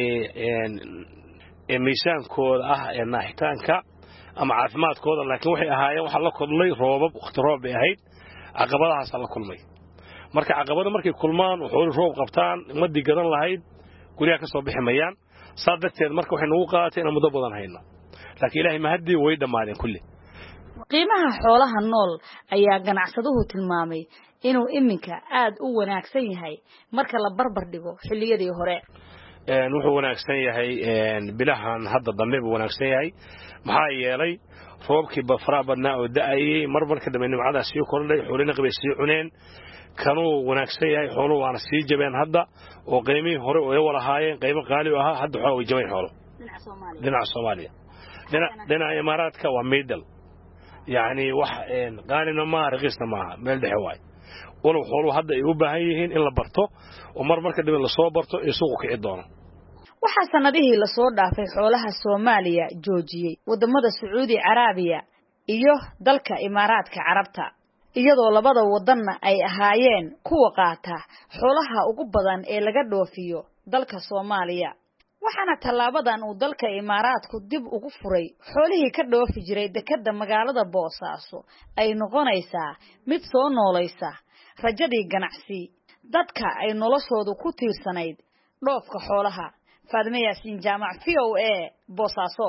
miisaankooda ah naaxitaanka ama caafimaadkooda laakiin waxay ahaayeen waxa la kulmay roobab waqti roob bay ahayd caqabadahaas la kulmay marka caqabada markay kulmaan wuxuu roob qabtaan ma digadan lahayd guriga ka soo biximayaan saadagteed marka waxay nagu qaadatay in muddo badan hayno laakiin ilaahay ma hadii way dhamaadeen kulli qiimaha xoolaha nool ayaa ganacsaduhu tilmaamay inuu iminka aad u wanaagsan yahay marka la barbar dhigo xilliyadii hore wuxuu wanaagsan yahay bilahan hadda dambe buu wanaagsan yahay maxaa yeelay roobkii bafraabadna oo da'ayay marmarka dambe nimcada sii kordhay xoolina qabay sii cuneen kanuu wanaagsan yahay xooluhu waana sii jabeen hadda oo qiimihii hore oo ay walahaayeen qiimo qaali ah hadda xoolo way jabeen xoolo dhinaca Soomaaliya dhinaca Imaaraadka waa middle يعني قالنا ما رقيسنا ما مeel dhexe waay walow xoolo hadda ay u baahan yihiin in la barto oo marka dib la soo barto ee suuq ka idoono waxa sanadihii la soo dhaafay xoolaha Soomaaliya joojiyay wadamada Sacuudi Carabiya iyo dalka Imaaraadka Carabta iyadoo labada wadanna ay ahaayeen kuwa qaata xoolaha ugu badan ee laga dhoofiyo dalka Soomaaliya waxaana tallaabadan uu dalka Imaaraadku dib ugu furay xoolihii ka dhoofi jiray dekedda magaalada Boosaaso ay noqonaysaa mid soo noolaysa rajadii ganacsi dadka ay noloshoodu ku tiirsanayd dhoofka xoolaha. Faadime Yaasiin Jaamac, VOA, Boosaaso.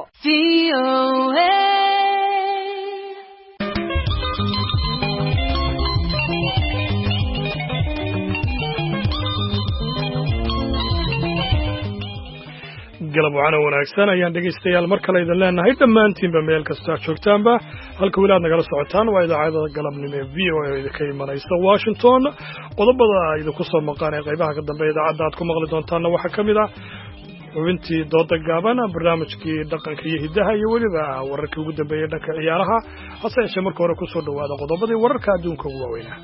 galab waxaana wanaagsan ayaan dhegaystayaal mar kale idin leenahay dhammaantiinba meel kasta joogtaanba halka weli aad nagala socotaan waa idaacada galabnimo ee VOA oo idinka imanaysa Washington. qodobada idinku soo maqan ee qaybaha ka dambe idaacadda aad ku maqli doontaanna waxaa ka mid ah xubintii dooda gaaban, barnaamijkii dhaqanka iyo hidaha iyo weliba wararkii ugu dambeeyay dhanka ciyaaraha. hase yeeshee marka hore ku soo dhawaada qodobadii wararka adduunka ugu waaweynaa.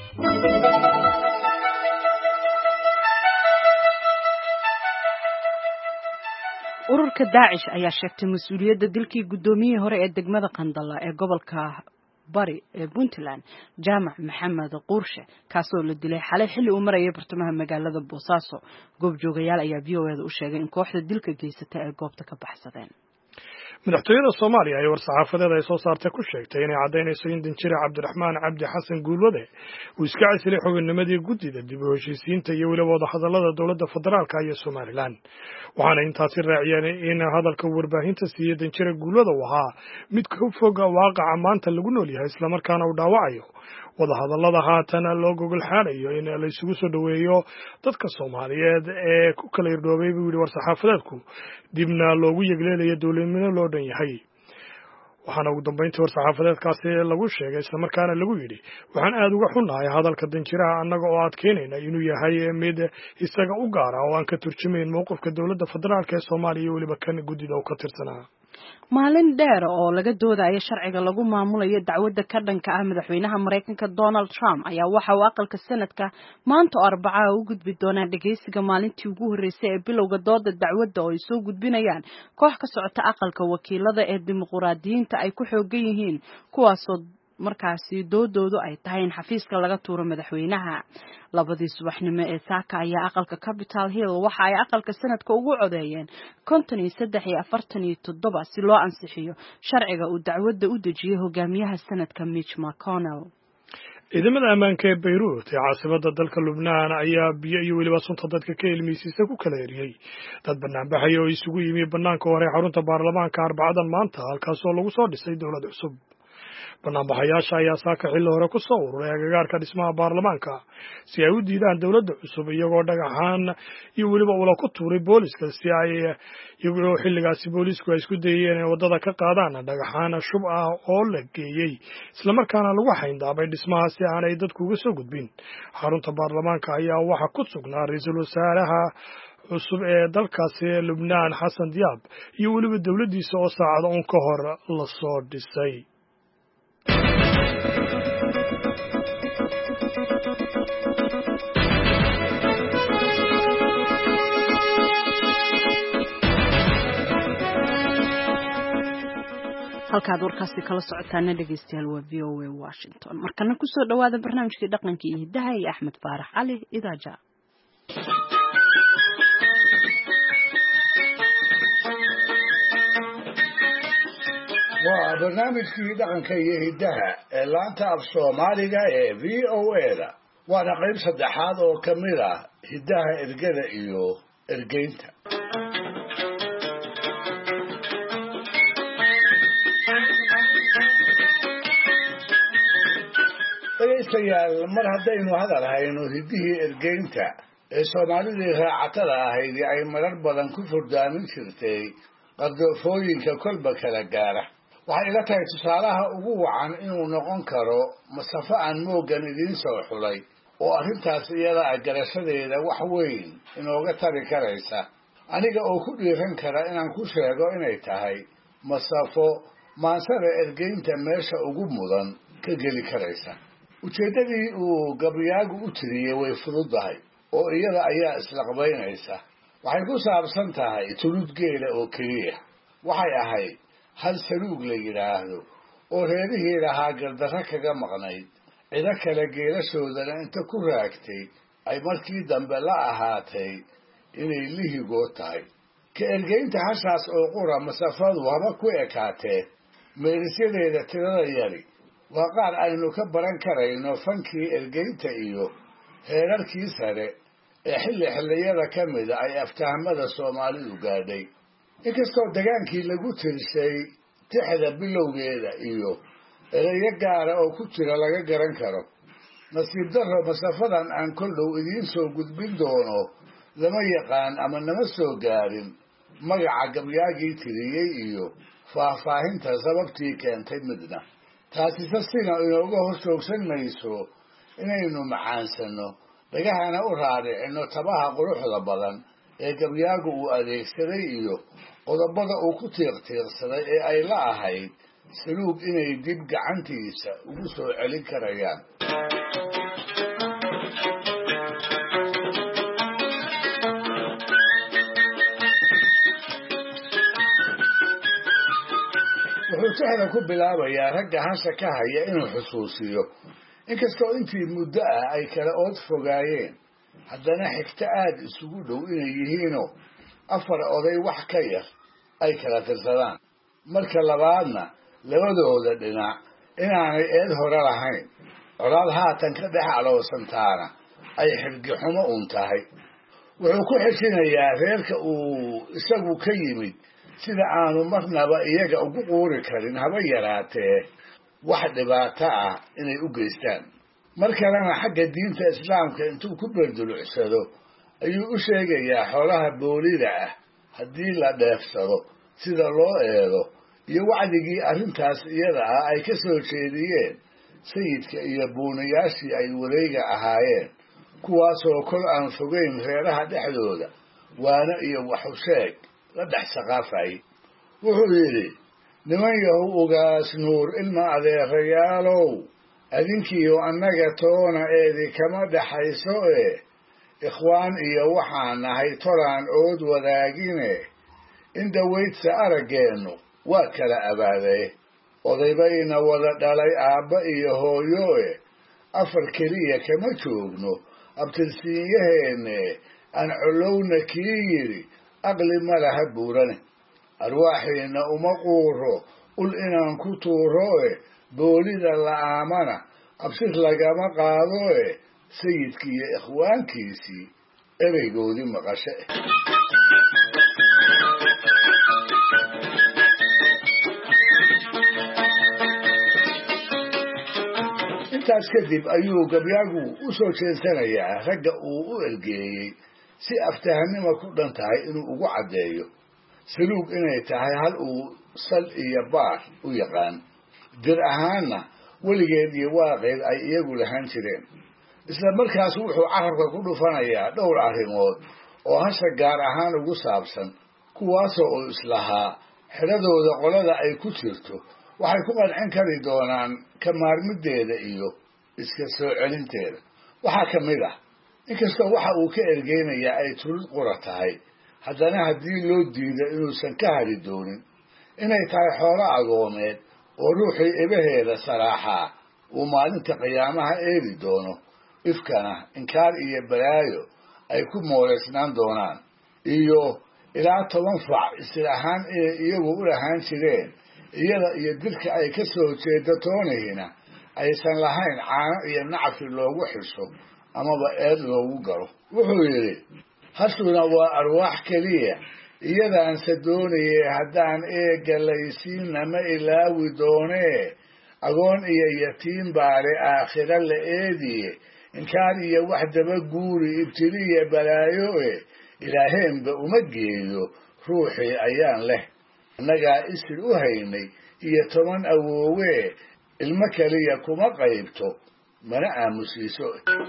ururka Daesh ayaa sheegtay mas'uuliyadda dilkii gudoomiyihii hore ee degmada Qandala ee gobolka bari ee Puntland Jaamac Maxamed Qurshe kaasoo la dilay xalay xilli uu marayay bartamaha magaalada Boosaaso. goobjoogayaal ayaa VOA-da u sheegay in kooxda dilka geysatay ay goobta ka baxsadeen. madaxtooyada Soomaaliya ay war-saxaafadeed ay soo saartay ku sheegtay inay cadaynayso in danjire Cabdiraxmaan Cabdi Xasan Guulwade uu iska casilay xubinnimadii guddida dib u heshiisiinta iyo weliba wadahadallada dowladda federaalka iyo Somaliland. waxaana intaasi raaciyeen in hadalka warbaahinta siiyay danjire Guulwade uu ahaa mid ka fog waaqaca maanta lagu nool yahay islamarkaana uu dhaawacayo wadahadallada haatan loo gogol xaarayo in la isugu soo dhaweeyo dadka Soomaaliyeed ee ku kala irdhoobay buu yidhi war-saxaafadeedku dibna loogu yegleelayo dowladnimo loo dhan yahay. waxaana ugu dambeyntii war-saxaafadeedkaasi lagu sheegay islamarkaana lagu yidhi waxaan aad uga xunnahay hadalka danjiraha annaga oo adkeynayna inuu yahay mid isaga u gaara oo aan ka turjumayn mowqifka dowladda federaalka ee Soomaaliya iyo weliba kan guddida uu ka tirsanaa. maalin dheer oo laga doodayo sharciga lagu maamulayo dacwadda ka dhanka ah madaxweynaha Mareykanka Donald Trump ayaa waxa uu aqalka sanadka maanta oo Arbaca u gudbi doonaa dhageysiga maalintii ugu horeysay ee bilowga dooda dacwadda oo ay soo gudbinayaan koox ka socota aqalka wakiilada ee dimuqraadiyiinta ay ku xoogan yihiin kuwaasoo markaasi doodoodu ay tahay in xafiiska laga tuuro madaxweynaha. labadii subaxnimo ee saaka ayaa aqalka Capitol Hill waxa ay aqalka sanadka ugu codeeyeen 53 iyo 47 si loo ansixiyo sharciga uu dacwadda u dejiyay hogaamiyaha sanadka Mitch McConnell. ciidamada ammaanka ee Beirut ee caasimadda dalka Lubnaan ayaa biyo iyo weliba sunta dadka ka ilmeysiisa ku kala eriyay dad banaanbaxay oo isugu yimi banaanka hore xarunta baarlamaanka Arbacadan maanta halkaasoo lagu soo dhisay dowlad cusub. banaanbaxayaasha ayaa saaka xilli hore ku soo ururay agagaarka dhismaha baarlamaanka si ay u diidaan dowladda cusub iyagoo dhagaxaan iyo weliba ula ku tuuray booliska si ay iyagoo xilligaasi boolisku ay isku dayeen in waddada ka qaadaan dhagaxaan shub ah oo la geeyey islamarkaana lagu xayndaabay dhismaha si aanay dadku uga soo gudbin. xarunta baarlamaanka ayaa waxaa ku sugnaa ra-iisul wasaaraha cusub ee dalkaasi Lubnaan Xasan Diyaab iyo weliba dowladdiisa oo saacado un ka hor la soo dhisay. halkaad warkaasi kala socotaana dhegeystayaal waa VOA Washington. markana ku soo dhawaada barnaamijkii dhaqanka iyo hidaha iyo Axmed Faarax Cali Idaaja. waa barnaamijkii dhaqanka iyo hidaha ee laanta af Soomaaliga ee VOA-da. waana qayb saddexaad oo ka mid ah hidaha ergada iyo ergeynta. dhegaystayaal, mar haddaynu hadal hayno hidihii ergeynta ee Soomaalidii raacatada ahayd ay marar badan ku furdaamin jirtay qardoofooyinka kolba kala gaara, waxay ila tahay tusaalaha ugu wacan inuu noqon karo masafo aan moogan idiin soo xulay oo arrintaas iyada ah garashadeeda wax weyn inooga tari karaysa, aniga oo ku dhiiran kara inaan ku sheego inay tahay masafo maansada ergeynta meesha ugu mudan ka geli karaysa. ujeeddadii uu gabyaagu u tiriyey way fududahay oo iyada ayaa islaqbaynaysa. waxay ku saabsan tahay tulud geela oo keliya. waxay ahayd hal saluug la yidhaahdo oo reerihii lahaa gardarro kaga maqnayd, cido kale geelashoodana inta ku raagtay ay markii dambe la ahaatay inay lihigood tahay. ka ergeynta hashaas oo qura masafadu haba ku ekaatee meerisyadeeda tirada yari waa qaar aynu ka baran karayno fankii ergeynta iyo heerarkii sare ee xilliyada ka mida ay aftahamada soomaalidu gaadhay inkastoo dagaankii lagu tirshay tixda bilowgeeda iyo erayo gaara oo ku jira laga garan karo nasiib darro masafadan aan kol dhow idiin soo gudbin doono lama yaqaan ama nama soo gaarin magaca gabyaagii tiriyey iyo faahfaahinta sababtii keentay midna taasise sina inooga hor joogsan mayso inaynu macaansano dhagahana u raadicino tabaha quruxda badan ee gabyaagu uu adeegsaday iyo qodobada uu ku tiiqtiiqsaday ee ay la ahayd saluug inay dib gacantiisa ugu soo celin karayaan wuxuu tixda ku bilaabayaa ragga hasha ka haya inuu xusuusiyo inkastoo intii muddo ah ay kala ood fogaayeen haddana xigto aad isugu dhow inay yihiinoo 4 oday wax ka yar ay kala tirsadaan marka labaadna labadooda dhinac inaanay eed hore lahayn colaad haatan ka dhex aloosantaana ay xirgixumo uun tahay wuxuu ku xeshinayaa reerka uu isagu ka yimid sida aanu marnaba iyaga ugu quuri karin haba yaraatee wax dhibaato ah inay u geystaan mar kalena xagga diinta islaamka intuu ku beerdulucsado ayuu u sheegayaa xoolaha boolida ah haddii la dheefsado sida loo eedo iyo wacdigii arrintaas iyada ah ay ka soo jeediyeen sayidka iyo buunayaashii ay wareega ahaayeen kuwaasoo kol aan fogeyn reeraha dhexdooda waana iyo waxusheeg la dhex saqaafay wuxuu yidhi niman yahow ugaas nuur ilma adeerayaalow adinkiiyo annaga toona eedi kama dhaxayso ikhwaan iyo waxaan nahay tolaan ood wadaagine in dawaydsa araggeennu waa kala abaadee odaybayna wada dhalay aabba iyo hooyo 4 keliya kama joogno abtirsiinyaheenne aan collowna kii yidhi aqli ma laha buurane arwaaxiina uma quuro ul inaan ku tuuro boolida la'aamana absir lagama qaado sayidkii iyo ikhwaankiisii ereygoodii maqashe intaas kadib ayuu gabyaagu u soo jeensanayaa ragga uu u ergeeyey si aftahanima ku dhan tahay inuu ugu caddeeyo saluug inay tahay hal uu sal iyo baar u yaqaan dir ahaanna weligeed iyo waaqeed ay iyagu lahaan jireen isla markaas wuxuu carabka ku dhufanayaa dhowr arrimood oo hasha gaar ahaan ugu saabsan kuwaasoo uu islahaa xidhadooda qolada ay ku jirto waxay ku qancin kari doonaan ka maarmideeda iyo iska soo celinteeda waxaa ka mid ah inkastoo waxa uu ka ergeynayaa ay tulid qura tahay haddana haddii loo diido inuusan ka hari doonin inay tahay xoolo agoomeed oo ruuxii ibaheeda saraaxaa uu maalinta qiyaamaha eedi doono ifkana inkaar iyo balaayo ay ku mooleysnaan doonaan iyo ilaa 10 fac isir ahaan inay iyagu u lahaan jireen iyada iyo dirka ay ka soo jeedo toonihina aysan lahayn caano iyo nacfi loogu xisho amaba eed loogu galo wuxuu yidhi hashuna waa arwaax keliya iyadaanse doonayay haddaan eegga laysiinna ma ilaawi doonee agoon iyo yatiim baale aakhira la eediye inkaan iyo wax daba guuri ibtiliya balaayo ilaaheenba uma geeyo ruuxii ayaan leh annagaa isir u haynay iyo 10 awoowe ilmo keliya kuma qaybto mana aamusiiso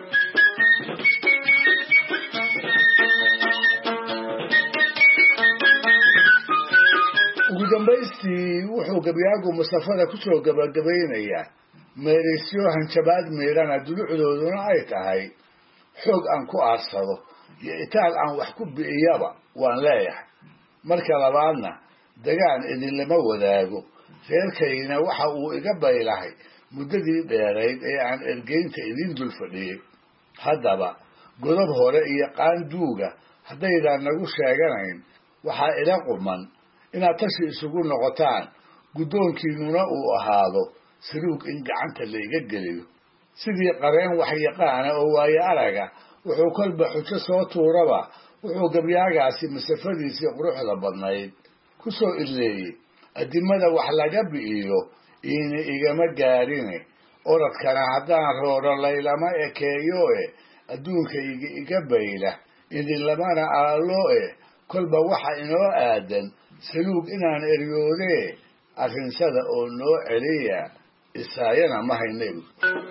ugu dambaystii wuxuu gabyaagu masafada ku soo gabagabaynayaa meereysyo hanjabaad miidhana dulucdooduna ay tahay xoog aan ku aarsado iyo itaal aan wax ku bi'iyaba waan leeyahay marka labaadna dagaan idinlama wadaago reerkayna waxa uu iga baylahay muddadii dheerayd ee aan ergeynta idin dul fadhiyey haddaba godob hore iyo qaanduuga haddaydaan nagu sheeganayn waxaa ila quman inaad tashi isugu noqotaan guddoonkiinnuna uu ahaado saluug in gacanta layga geliyo sidii qareen waxyaqaana oo waaye araga wuxuu kolba xujo soo tuuraba wuxuu gabyaagaasi masafadiisii quruxda badnayd ku soo idleeyey addimada wax laga bi'iyo iina igama gaarine orodkana haddaan rooro laylama ekeeyo adduunka iga bayla idinlamana aalo kolba waxa inoo aadan saluug inaan eryoodee arrinsada oo noo celiya isaayana ma haynabu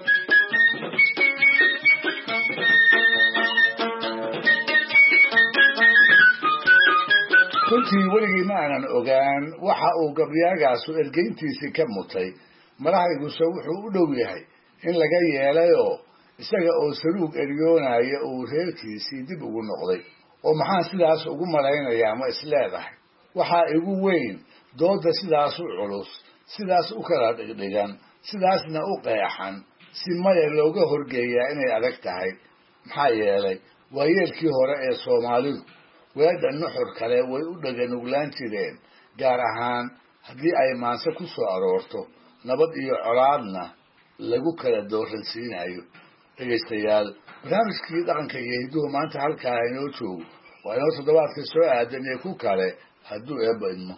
runtii weligii ma aanan ogaan waxa uu gabyaagaasu ergeyntiisii ka mutay madaxayguse wuxuu u dhow yahay in laga yeelayoo isaga oo saluug eryoonaya uu reerkiisii dib ugu noqday oo maxaan sidaas ugu malaynayaa ma isleedahay waxaa igu weyn dooda sidaas u culus sidaas u kala dhigdhigan sidaasna u qeexan si maya looga horgeeyaa inay adag tahay maxaa yeelay waa yeelkii hore ee soomaalidu weedha nuxur kale way u dhaganuglaan jireen gaar ahaan haddii ay maanse ku soo aroorto nabad iyo colaadna lagu kala dooransiinayo dhegaystayaal barnaamijkii dhaqanka iyo hidduhu maanta halkaa inoo joogo waa inoo toddobaadka soo aadan iyo ku kale hadduu eebba idmo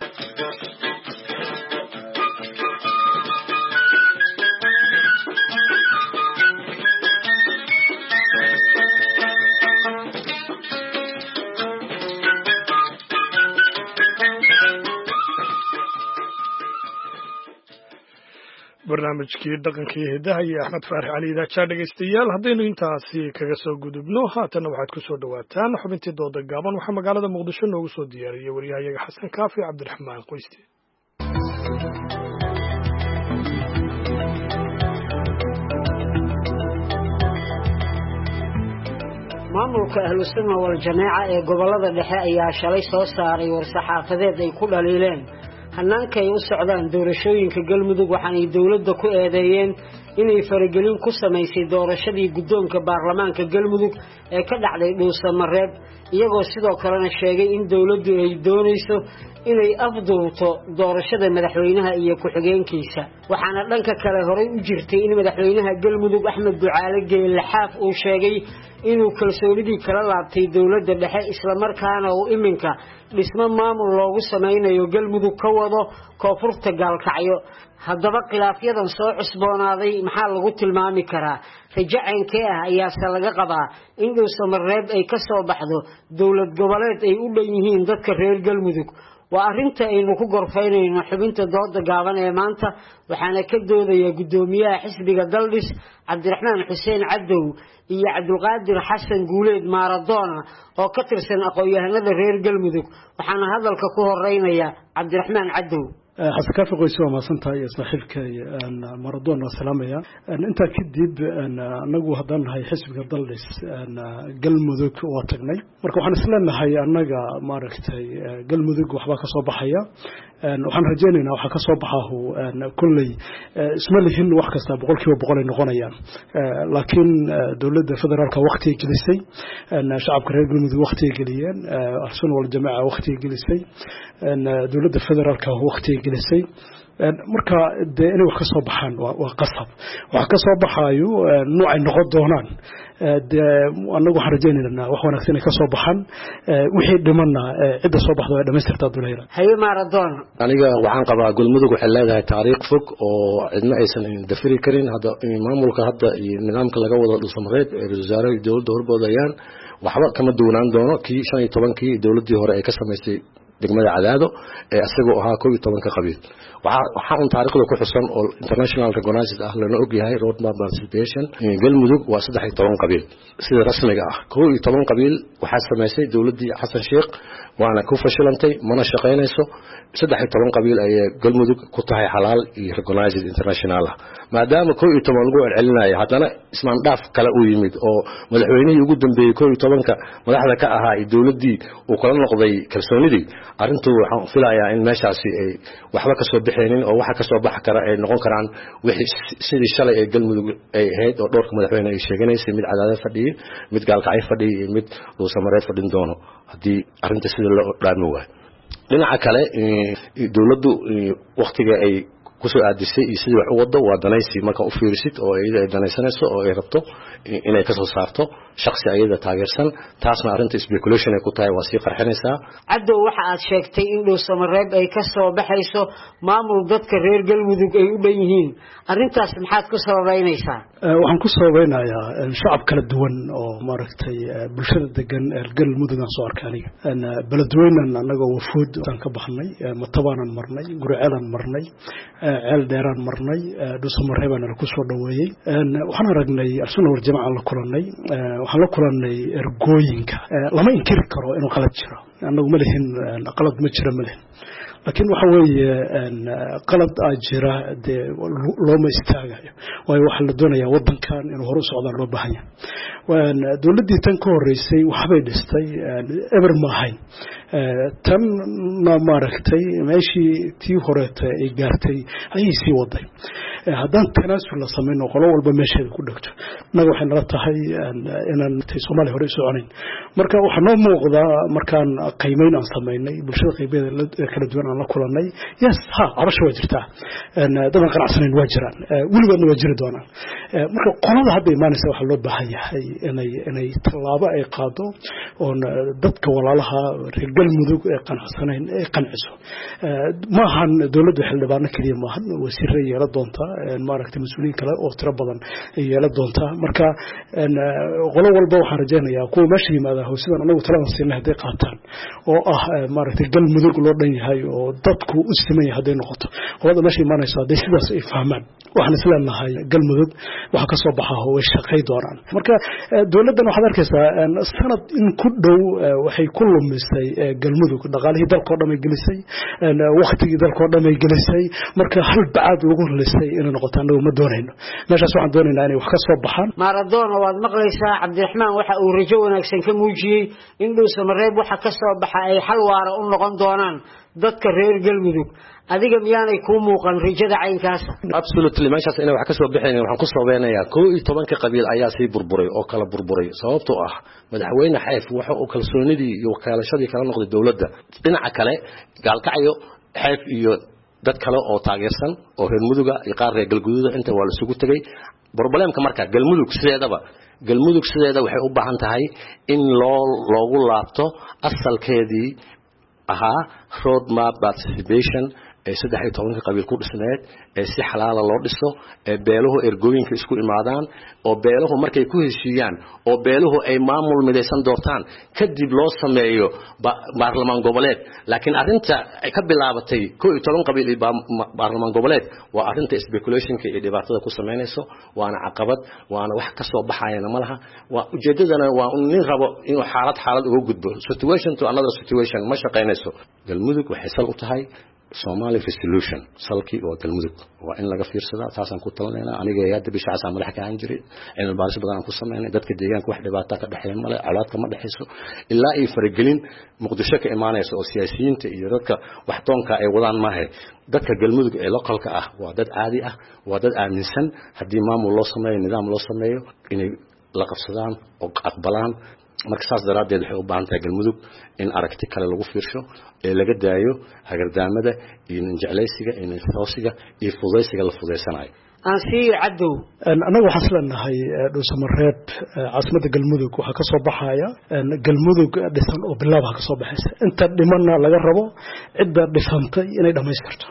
barnaamijkii dhaqanka iyo hidaha iyo axmed faarax cali idaajaa dhegaystayaal haddaynu intaasi kaga soo gudubno haatanna waxaad ku soo dhowaataan xubintii dooda gaaban waxaa magaalada muqdisho noogu soo diyaariyey waryahayaga xasan kaafi cabdiraxmaan qoyste maamulka ahlusunna wal-jamaaca ee gobolada dhexe ayaa shalay soo saaray war-saxaafadeed ay ku dhaliileen hannaanka ay u socdaan doorashooyinka galmudug waxaanay dowladda ku eedeeyeen inay faragelin ku samaysay doorashadii guddoonka baarlamaanka galmudug ee ka dhacday dhuusamareeb iyagoo sidoo kalena sheegay in dowladdu ay doonayso inay afduubto doorashada madaxweynaha iyo ku-xigeenkiisa waxaana dhanka kale horay u jirtay in madaxweynaha galmudug axmed ducaale geelle xaaf uu sheegay inuu kalsoonidii kala laabtay dowladda dhexe islamarkaana uu iminka dhismo maamul loogu samaynayo galmudug ka wado koonfurta gaalkacyo haddaba khilaafyadan soo cusboonaaday maxaa lagu tilmaami karaa rajaceenkee ah ayaase laga qabaa in dhuusamareeb ay ka soo baxdo dowlad goboleed ay u dhan yihiin dadka reer galmudug waa arrinta aynu ku gorfaynayno xubinta dooda gaaban ee maanta waxaana ka doodaya guddoomiyaha xisbiga daldhis cabdiraxmaan xuseen cadow iyo cabdulqaadir xasan guuleed maaradoona oo ka tirsan aqoon-yahanada reer galmudug waxaana hadalka ku horeynaya cabdiraxmaan cadow xasan kaafi qoyse waa mahadsantahay iyo saaxiibka maradoon waa salaamaya intaa kadib anagu haddaan nahay xisbiga daldhis galmudug waa tagnay marka waxaan isleenahay annaga maaragtay galmudug waxbaa ka soo baxaya waxaan rajaynaynaa waxaa ka soo baxahu kolley isma lihin wax kasta 100% ay noqonayaan laakiin dowladda federaalka waqti gelisay shacabka reer galmudug waqti geliyeen ahlusunna wal jamaa waqti gelisay dowladda federaalka waqti gelisay marka inay wax ka soo baxaan waa qasab wax ka soo baxayo nooc ay noqon doonaan anagu waxaan rajaynaynaa wax wanaagsan ay ka soo baxaan wixii dhimanna cidda soo baxdo ay dhamaystirtaa duleera haye maaradoon aniga waxaan qabaa galmudug waxay leedahay taariikh fog oo cidna aysan dafiri karin hadda maamulka hadda iyo nidaamka laga wado dhuusamareeb ee wasaaraha dowladda horboodayaan waxba kama duwanaan doono kii 15kii dowladdii hore ay ka samaysay degmada cadaado ee asagoo ahaa 12 qabiil waxa uu taariikhda ku xusan oo international recognized ah lana og yahay road map participation galmudug waa 13 qabiil sida rasmiga ah 12 qabiil waxa samaysay dowladdii xasan sheekh waana ku fashilantay mana shaqeynayso 13 qabiil ay galmudug ku tahay xalaal iyo recognized international maadaama 12 lagu celcelinayo hadana ismaan dhaaf kala u yimid oo madaxweynihii ugu dambeeyay 12ka madaxda ka ahaa ee dowladdii uu kala noqday kalsoonidii arintu waxaan filayaa in meeshaasi ay waxba ka soo bixeenin oo waxa ka soo bax kara ay noqon karaan wixii sidii shalay ee galmudug ay ahayd oo dhowrka madaxweyne ay sheeganaysa mid cadaadad fadhiyo mid gaalkacay fadhiyo mid dhuusamareeb fadhin doono hadii arinta sida loo dhaamo waa dhinaca kale dawladdu waqtiga ay kusoo aadisay iyo sidii wax u wado waa danaysi marka u fiirisid oo ay danaysanayso oo ay rabto inay ka soo saarto shakhsi ayada taageersan taasna arinta speculation ay ku tahay waa sii qarxinaysaa cadow waxa aad sheegtay in Dhuusamareeb ay ka soo baxayso maamul dadka reer Galmudug ay u dhan yihiin arintaas maxaad ku sababeynaysaa waxaan ku sababeynayaa shacab kala duwan oo maaragtay bulshada degan Galmudug aan soo arkay aniga beledweynan anaga wafuud aan ka baxnay matabaanan marnay gurceelan marnay ceel dheeraan marnay Dhuusamareebana ku soo dhaweeyay waxaan aragnay arsenal war jamaaca la kulanay waxaan la kulanay ergooyinka lama inkiri karo inuu qalad jiro anagu ma lehin qalad ma jiro ma lehin laakiin waxa weeye qalad jira de looma istaagayo way waxa la doonayaa wadankan inuu hor u socdo loo baahan yahay dawladii tan ka horeysay waxbay dhistay ever ma ahayn tan maaragtay meeshii tii horeeta ay gaartay ayay sii waday haddaan tanaasul la sameeyno qolo walba meesheeda ku dhagto naga waxay nala tahay inaan Soomaaliya hore u soconayn marka waxa noo muuqda markaan qiimeyn aan sameeynay bulshada qaybadeeda kala duwan aan la kulanay yes ha arasho waa jirtaa dad qanacsaneyn waa jiraan weligoodna waa jiri doonaan marka qolada hadda imaanaysa waxa loo baahan yahay inay tallaabo ay qaado oo dadka walaalaha reer Galmudug ee qanacsaneyn ay qanciso ma ahan dawladda xildhibaano kaliya ma ahan wasiirada yeela doonta maaragtay mas'uuliyiin kale oo tiro badan ay yeela doonta marka qolo walba waxaan rajaynayaa kuwa meesha yimaada hoosadan anagu talada siinay haday qaataan oo maaragtay Galmudug loo dhan yahay oo dadku u siman yahay haday noqoto qolada meesha imaanaysa haday sidaas ay fahmaan waxaan isla nahay Galmudug waxa ka soo baxaa oo ay shaqay doonaan marka dawladdan waxaad arkaysaa sanad in ku dhow waxay ku lumisay Galmudug dhaqaalihii dalka oo dhan ay gelisay waqtigii dalka oo dhan ay gelisay marka hal baad lagu lisay in noqoto anagu ma doonayno meeshaas waxaan doonaynaa inay wax ka soo baxaan Maradona waad maqlaysaa Cabdiraxmaan waxa uu rajo wanaagsan ka muujiyay in Dhuusamareeb waxa ka soo baxa ay xal waara u noqon doonaan dadka reer Galmudug adiga miyaanay ku muuqan rajada caynkaas absolutely meeshaas inay wax ka soo bixin waxaan ku sababeynayaa 12 qabiil ayaa sii burburay oo kala burburay sababtoo ah madaxweyne Xeef waxa uu kalsoonidii iyo wakaalashadii kala noqday dawladda dhinaca kale gaalkacyo Xeef iyo dad kale oo taageersan oo reer Muduga iyo qaar reer Galguduud inta waa la isugu tagay problemka marka Galmudug sideeda waxay u baahan tahay in loogu laabto asalkeedii ahaa road map participation ee 13 qabiil ku dhisneed ee si xalaal loo dhiso ee beeluhu ergooyinka isku imaadaan oo beeluhu markay ku heshiiyaan oo beeluhu ay maamul midaysan doortaan kadib loo sameeyo baarlamaan goboleed laakiin arinta ay ka bilaabatay 12 qabiil ee baarlamaan goboleed waa arinta speculationka iyo dhibaatada ku sameynayso waana caqabad waana wax ka soo baxayna malaha waa ujeedadana waa in rabo inuu xaalad uga gudbo situation to another situation ma shaqeynayso Galmudug waxay sal u tahay Somali resolution salki oo Galmudug waa in laga fiirsadaa taasan ku talanaynaa aniga yaad bishaas madax ka aan jiray in baaris badan ku sameeynay dadka deegaanka wax dhibaato ka dhaxeeya male calaad kama dhaxayso ilaa ay faragelin Muqdisho ka imaanayso oo siyaasiyiinta iyo dadka wax toonka ay wadaan maahe dadka Galmudug ee localka ah waa dad caadi ah waa dad aaminsan hadii maamul loo sameeyo nidaam loo sameeyo inay la qabsadaan oo aqbalaan marka saas daraadeed waxay u baahan tahay Galmudug in aragti kale lagu fiirsho ee laga daayo hagardaamada iyo jeclaysiga iyo foosiga iyo fudaysiga la fudaysanayo aansii cadow anagu waxaan isleenahay Dhuusamareeb caasimada Galmudug waxa ka soo baxaya Galmudug dhisan oo bilaab ka soo baxaysa inta dhimanna laga rabo cidda dhisantay inay dhameystirto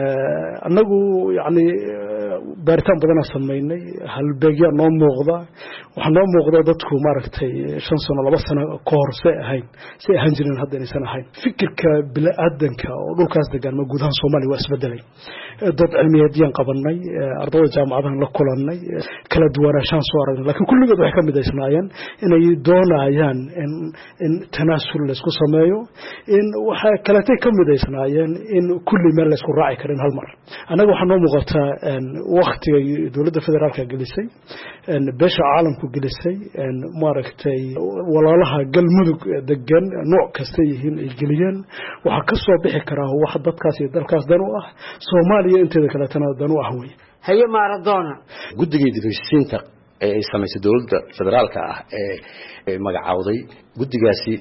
anagu yaani baaritaan badan sameeynay halbeegya noo muuqda waxa noo muuqda dadku maaragtay 5 sano 2 sano ka hor si ahaan jireen hadda inaysan ahayn fikirka bilaadanka oo dhulkaas degan ma gudaha Soomaaliya waa isbedelay dad cilmiyeedyan qabanay ardayda jaamacadaha la kulanay kala duwanaanshan soo aragnay laakiin kulligood waxay ka midaysnaayeen inay doonayaan in tanaasul la isku sameeyo in waxa kale ay ka midaysnaayeen in kulli meel la isku raaci karin hal mar anaga waxa noo muuqata waqtiga dawladda federaalka gelisay beesha caalamku gelisay maaragtay walaalaha Galmudug degan nooc kasta yihiin ay geliyeen waxa ka soo bixi kara wax dadkaas iyo dalkaas dan u ah Soomaaliya inteeda kale tan dan u ah way haye Maradona guddiga dibishinta ee samaysay dawladda federaalka ah ee magacawday guddigaasi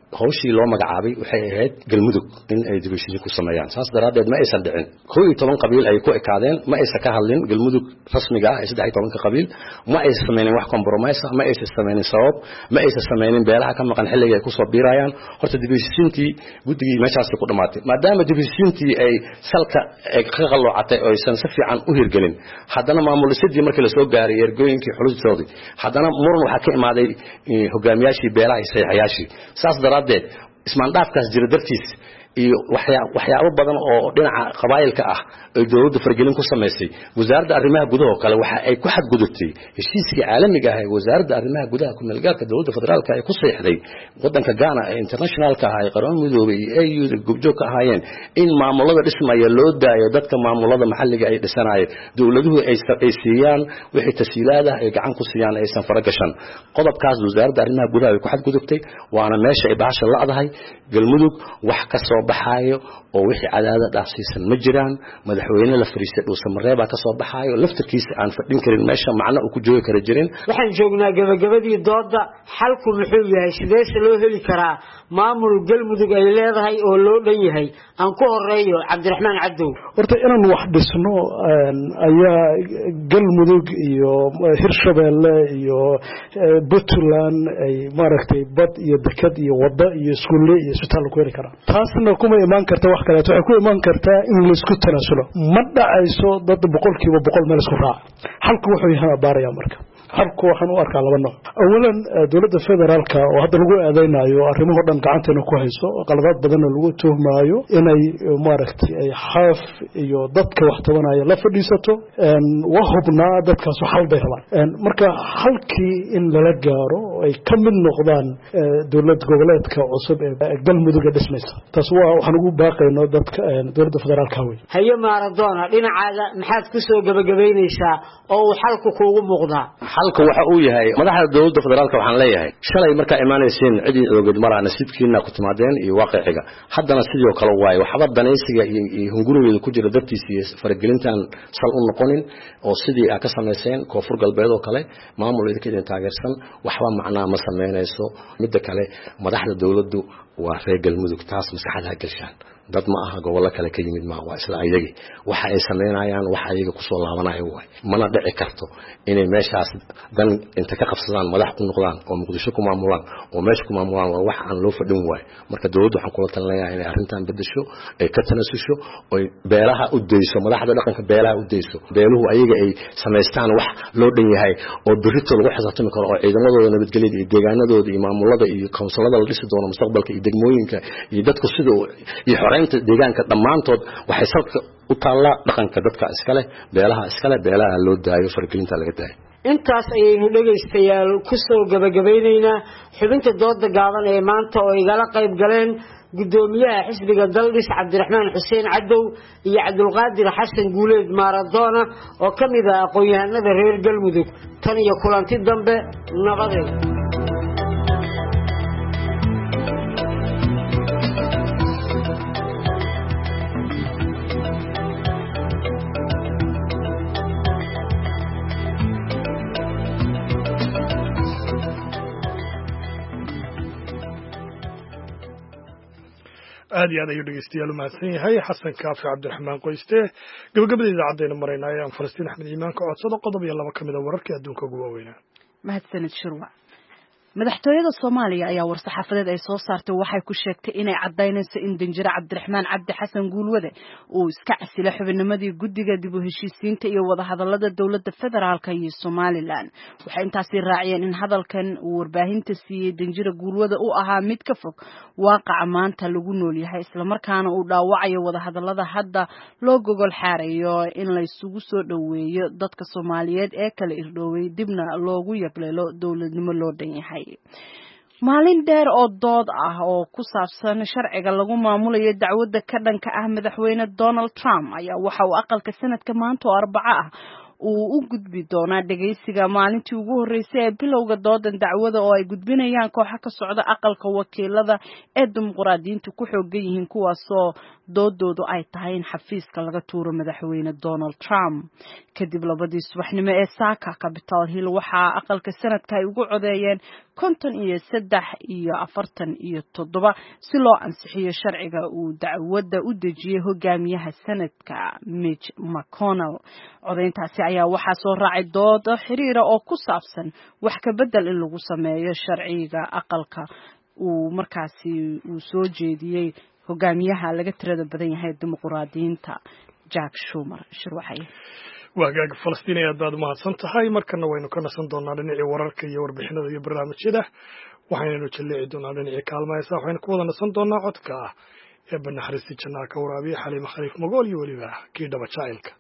hawshii loo magacaabay waxay ahayd galmudug in ay dibashiin ku sameeyaan saas daraadeed ma aysan dhicin 12 qabiil ay ku ekaadeen ma aysan ka hadlin galmudug rasmiga ah 13 qabiil ma aysan sameeyeen wax compromise ma aysan sameeyeen sabab ma aysan sameeyeen beelaha ka maqan xilliga ay ku soo biirayaan horta dibashiintii guddigii meeshaas ku dhamaatay maadaama dibashiintii ay salka ka qalloocatay oo aysan si fiican u hirgelin haddana maamulkiisii markii la soo gaaray ergooyinkii xulustoodii haddana muran waxa ka imaaday hogaamiyaashii beelaha saxiixayaashii saas daraadeed ismaan dhaafkaas jira dartiis iyo waxyaabo badan oo dhinaca qabaayilka ah ay dawladda fargelin ku sameysay wasaaradda arrimaha gudaha kale waxa ay ku xadgudubtay heshiiskii caalamiga ah ee wasaaradda arrimaha gudaha ku meelgaarka dawladda federaalka ay ku saxiixday wadanka Ghana ee internationalka ah ee qaran midoobay AU gobjoog ka ahaayeen in maamulada dhismaya loo daayo dadka maamulada maxalliga ay dhisanayeen dawladuhu ay siiyaan wixii tasiilaada ay gacan ku siiyaan aysan faragashan qodobkaas wasaaradda arrimaha gudaha ay ku xadgudubtay waana meesha ay bahasha laadahay galmudug wax ka soo baxaayo oo wixii cadaada dhaafsiisan ma jiraan madaxweyne la fariistay dhuusan mareeba ka soo baxaayo laftirkiisa aan fadhin karin meesha macna uu ku joogi kara jirin waxaan joognaa gabagabadii dooda xalku muxuu yahay sidee loo heli karaa maamul galmudug ay leedahay oo loo dhan yahay aan ku horeeyo Cabdiraxmaan Cadow horta inaan wax dhisno ayaa galmudug iyo Hirshabeelle iyo Puntland ay maaragtay bad iyo dekad iyo wada iyo iskuule iyo isbitaal ku heli karaa taasna kuma iman karta wax kale waxay ku iman kartaa in la isku tanaasulo ma dhacayso dad boqolkiiba boqol meel isku raac halku wuxuu yahay baaraya marka halku waxaan u arkaa laba nooc awalan dawladda federaalka oo hadda lagu aadeynayo arrimaha dhan gacanteena ku hayso qaladaad badan lagu tuhmaayo inay maaragtay ay xaaf iyo dadka wax tabanaya la fadhiisato waa hubnaa dadkaas xal bay rabaan marka halkii in lala gaaro ay ka mid noqdaan dawlad goboleedka cusub ee galmudug dhismaysa taas waa waxaan ugu baaqaynaa dadka dawladda federaalka way haye Maradona dhinacaaga maxaad ku soo gabagabeynaysaa oo uu xalku kuugu muuqdaa halka waxa uu yahay madaxda dawladda federaalka waxaan leeyahay shalay marka imaanayeen cidii ogeed maraa nasiibkiina ku timaadeen iyo waaqiiciga haddana sidoo kale waay waxba danaysiga iyo hungurigeeda ku jira dartiisa faragelintan sal u noqonin oo sidii ka sameeyeen koonfur galbeed oo kale maamulka idin taageersan waxba macna ma sameynayso mid kale madaxda dawladdu waa reer galmudug taas maskaxda gashaan dad ma aha gobolka kale ka yimid ma waa isla ayagi waxa ay sameynayaan waxa ayaga ku soo laabanayo way mana dhici karto inay meeshaas dan inta ka qabsadaan madax ku noqdaan oo muqdisho ku maamulaan oo meesha ku maamulaan waa wax aan loo fadhin way marka dawladdu waxaan kula talinayaa inay arrintan bedesho ay ka tanasusho oo beelaha u deyso madaxda dhaqanka beelaha u deyso beeluhu ayaga ay sameystaan wax loo dhan yahay oo birito lagu xisaabtami karo oo ciidamadooda nabadgelyada iyo deegaanadooda iyo maamulada iyo kawnsalada la dhisi doono mustaqbalka iyo degmooyinka iyo dadku sida iyo deegaanka dhamaantood waxay salka u taala dhaqanka dadka iskale beelaha loo daayo fargelinta laga daayo intaas ayaynu dhageystayaal ku soo gabagabaynaynaa xubinta dooda gaaban ee maanta oo igala qayb galeen gudoomiyaha xisbiga Daldis Cabdiraxmaan Xuseen Cadow iyo Cabdulqaadir Xasan Guuleed Maradona oo kamid ah aqoon-yahanada reer Galmudug tan iyo kulanti dambe nabadeed aad iyo aad ayuu dhegeystayaal u mahadsan yahay xasan kaafi cabdiraxmaan qoyste gabagabada idaacaddeena maraynaa ayaan falastiin axmed iimaan ka codsado qodob iyo laba ka mid a wararkii adduunka ugu waaweynaa mahadsanid shirwa madaxtooyada Soomaaliya ayaa war-saxaafadeed ay soo saartay waxay ku sheegtay inay cadaynayso in danjire Cabdiraxmaan Cabdi Xasan Guulwade uu iska casilay xubinnimadii guddiga dib u heshiisiinta iyo wadahadallada dawladda federaalka iyo Somaliland waxay intaasi raaciyeen in hadalkan uu warbaahinta siiyay danjire Guulwade uu ahaa mid ka fog waaqaca maanta lagu nool yahay isla markaana uu dhaawacayo wadahadallada hadda loo gogol xaarayo in la isugu soo dhaweeyo dadka Soomaaliyeed ee kala irdhooway dibna loogu yagleelo dawladnimo loo dhan yahay maalin dheer oo dood ah oo ku saabsan sharciga lagu maamulayo dacwadda ka dhanka ah madaxweyne Donald Trump ayaa waxa uu aqalka sanadka maanta oo Arbaco ah uu u gudbi doonaa dhageysiga maalintii ugu horreysay ee bilowga doodan dacwada oo ay gudbinayaan kooxo ka socda aqalka wakiilada ee dimuqraadiyiintu ku xoogan yihiin kuwaasoo doodoodu ay tahay in xafiiska laga tuuro madaxweyne Donald Trump kadib 2 subaxnimo ee saaka Capitol Hill waxaa aqalka sanadka ay ugu codeeyeen 53 iyo 47 si loo ansixiyo sharciga uu dacwadda u dejiyay hogaamiyaha sanadka Mitch McConnell codeyntaasi ayaa waxaa soo raacay dood xiriira oo ku saabsan wax ka bedel in lagu sameeyo sharciga aqalka uu markaasi uu soo jeediyay hogaamiyaha laga tirada badan yahay dimuqraadiyiinta Jack Schumer shirwaxay waagaag Falastiin aad baad mahadsan tahay markana waynu ka nasan doonaa dhinacii wararka iyo warbixinada iyo barnaamijyada waxaynu jaleeci doonaa dhinacii kaalmaysa waxaynu ku wada nasan doonaa codka ee banaxariista jannada ka waraabiya Xaliima Khaliif Magool iyo waliba kii dhaba jacaylka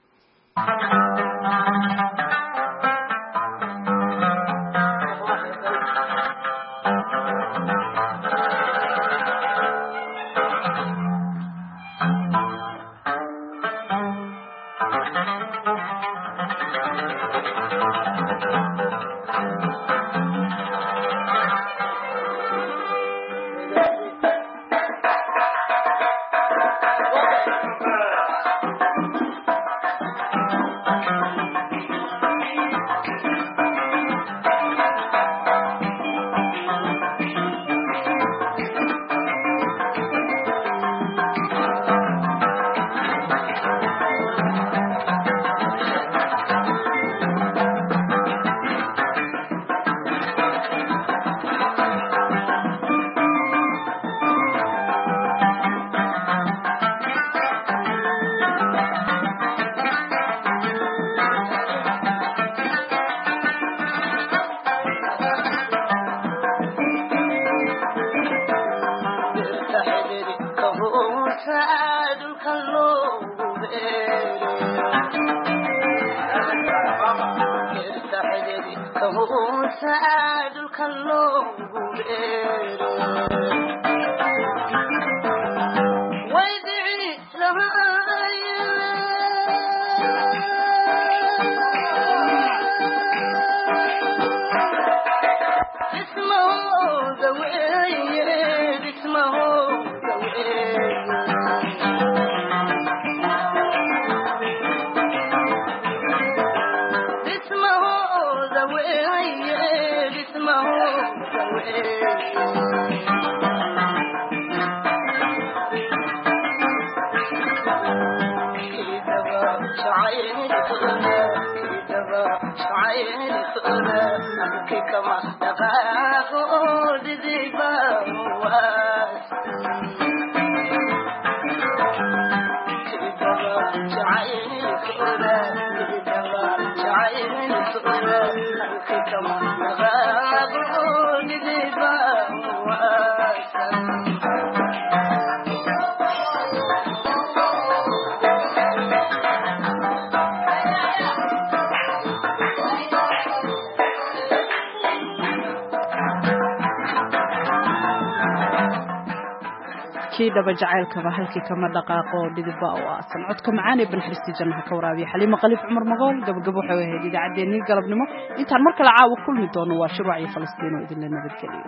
dhaba jacaylkaba halkii kama dhaqaaqo dhidibba oo aasan codka macaan ee banaxariista jannaha ka waraabiya Xaliima Khaliif Cumar Magool gabagabo waxay ahayd idaacaddeenii galabnimo intaan mar kale caawa kulmi doono waa shirwac iyo Falastiin oo idin la nabadgeliyo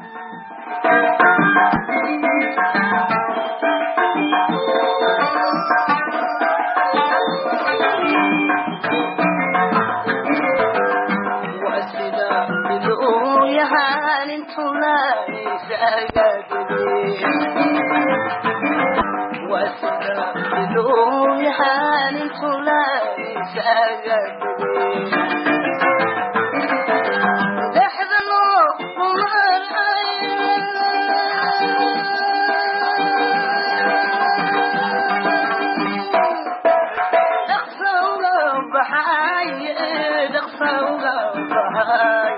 wasida biduu yahan intulay saagadi يحان الفلاني ساقدني تحزنوا ومر دقصة وقب حي دقصة وقب حي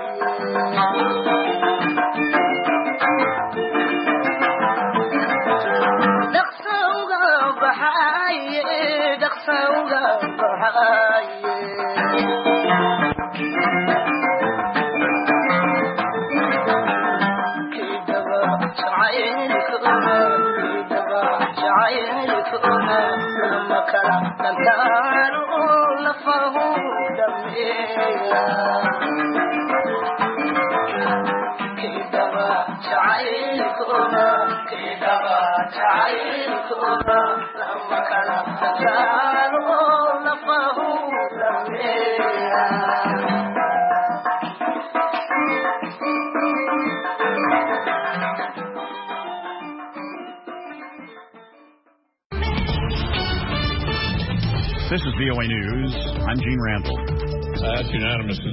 لما كان لفه دمي This is VOA News. I'm Gene Randall. That's unanimous.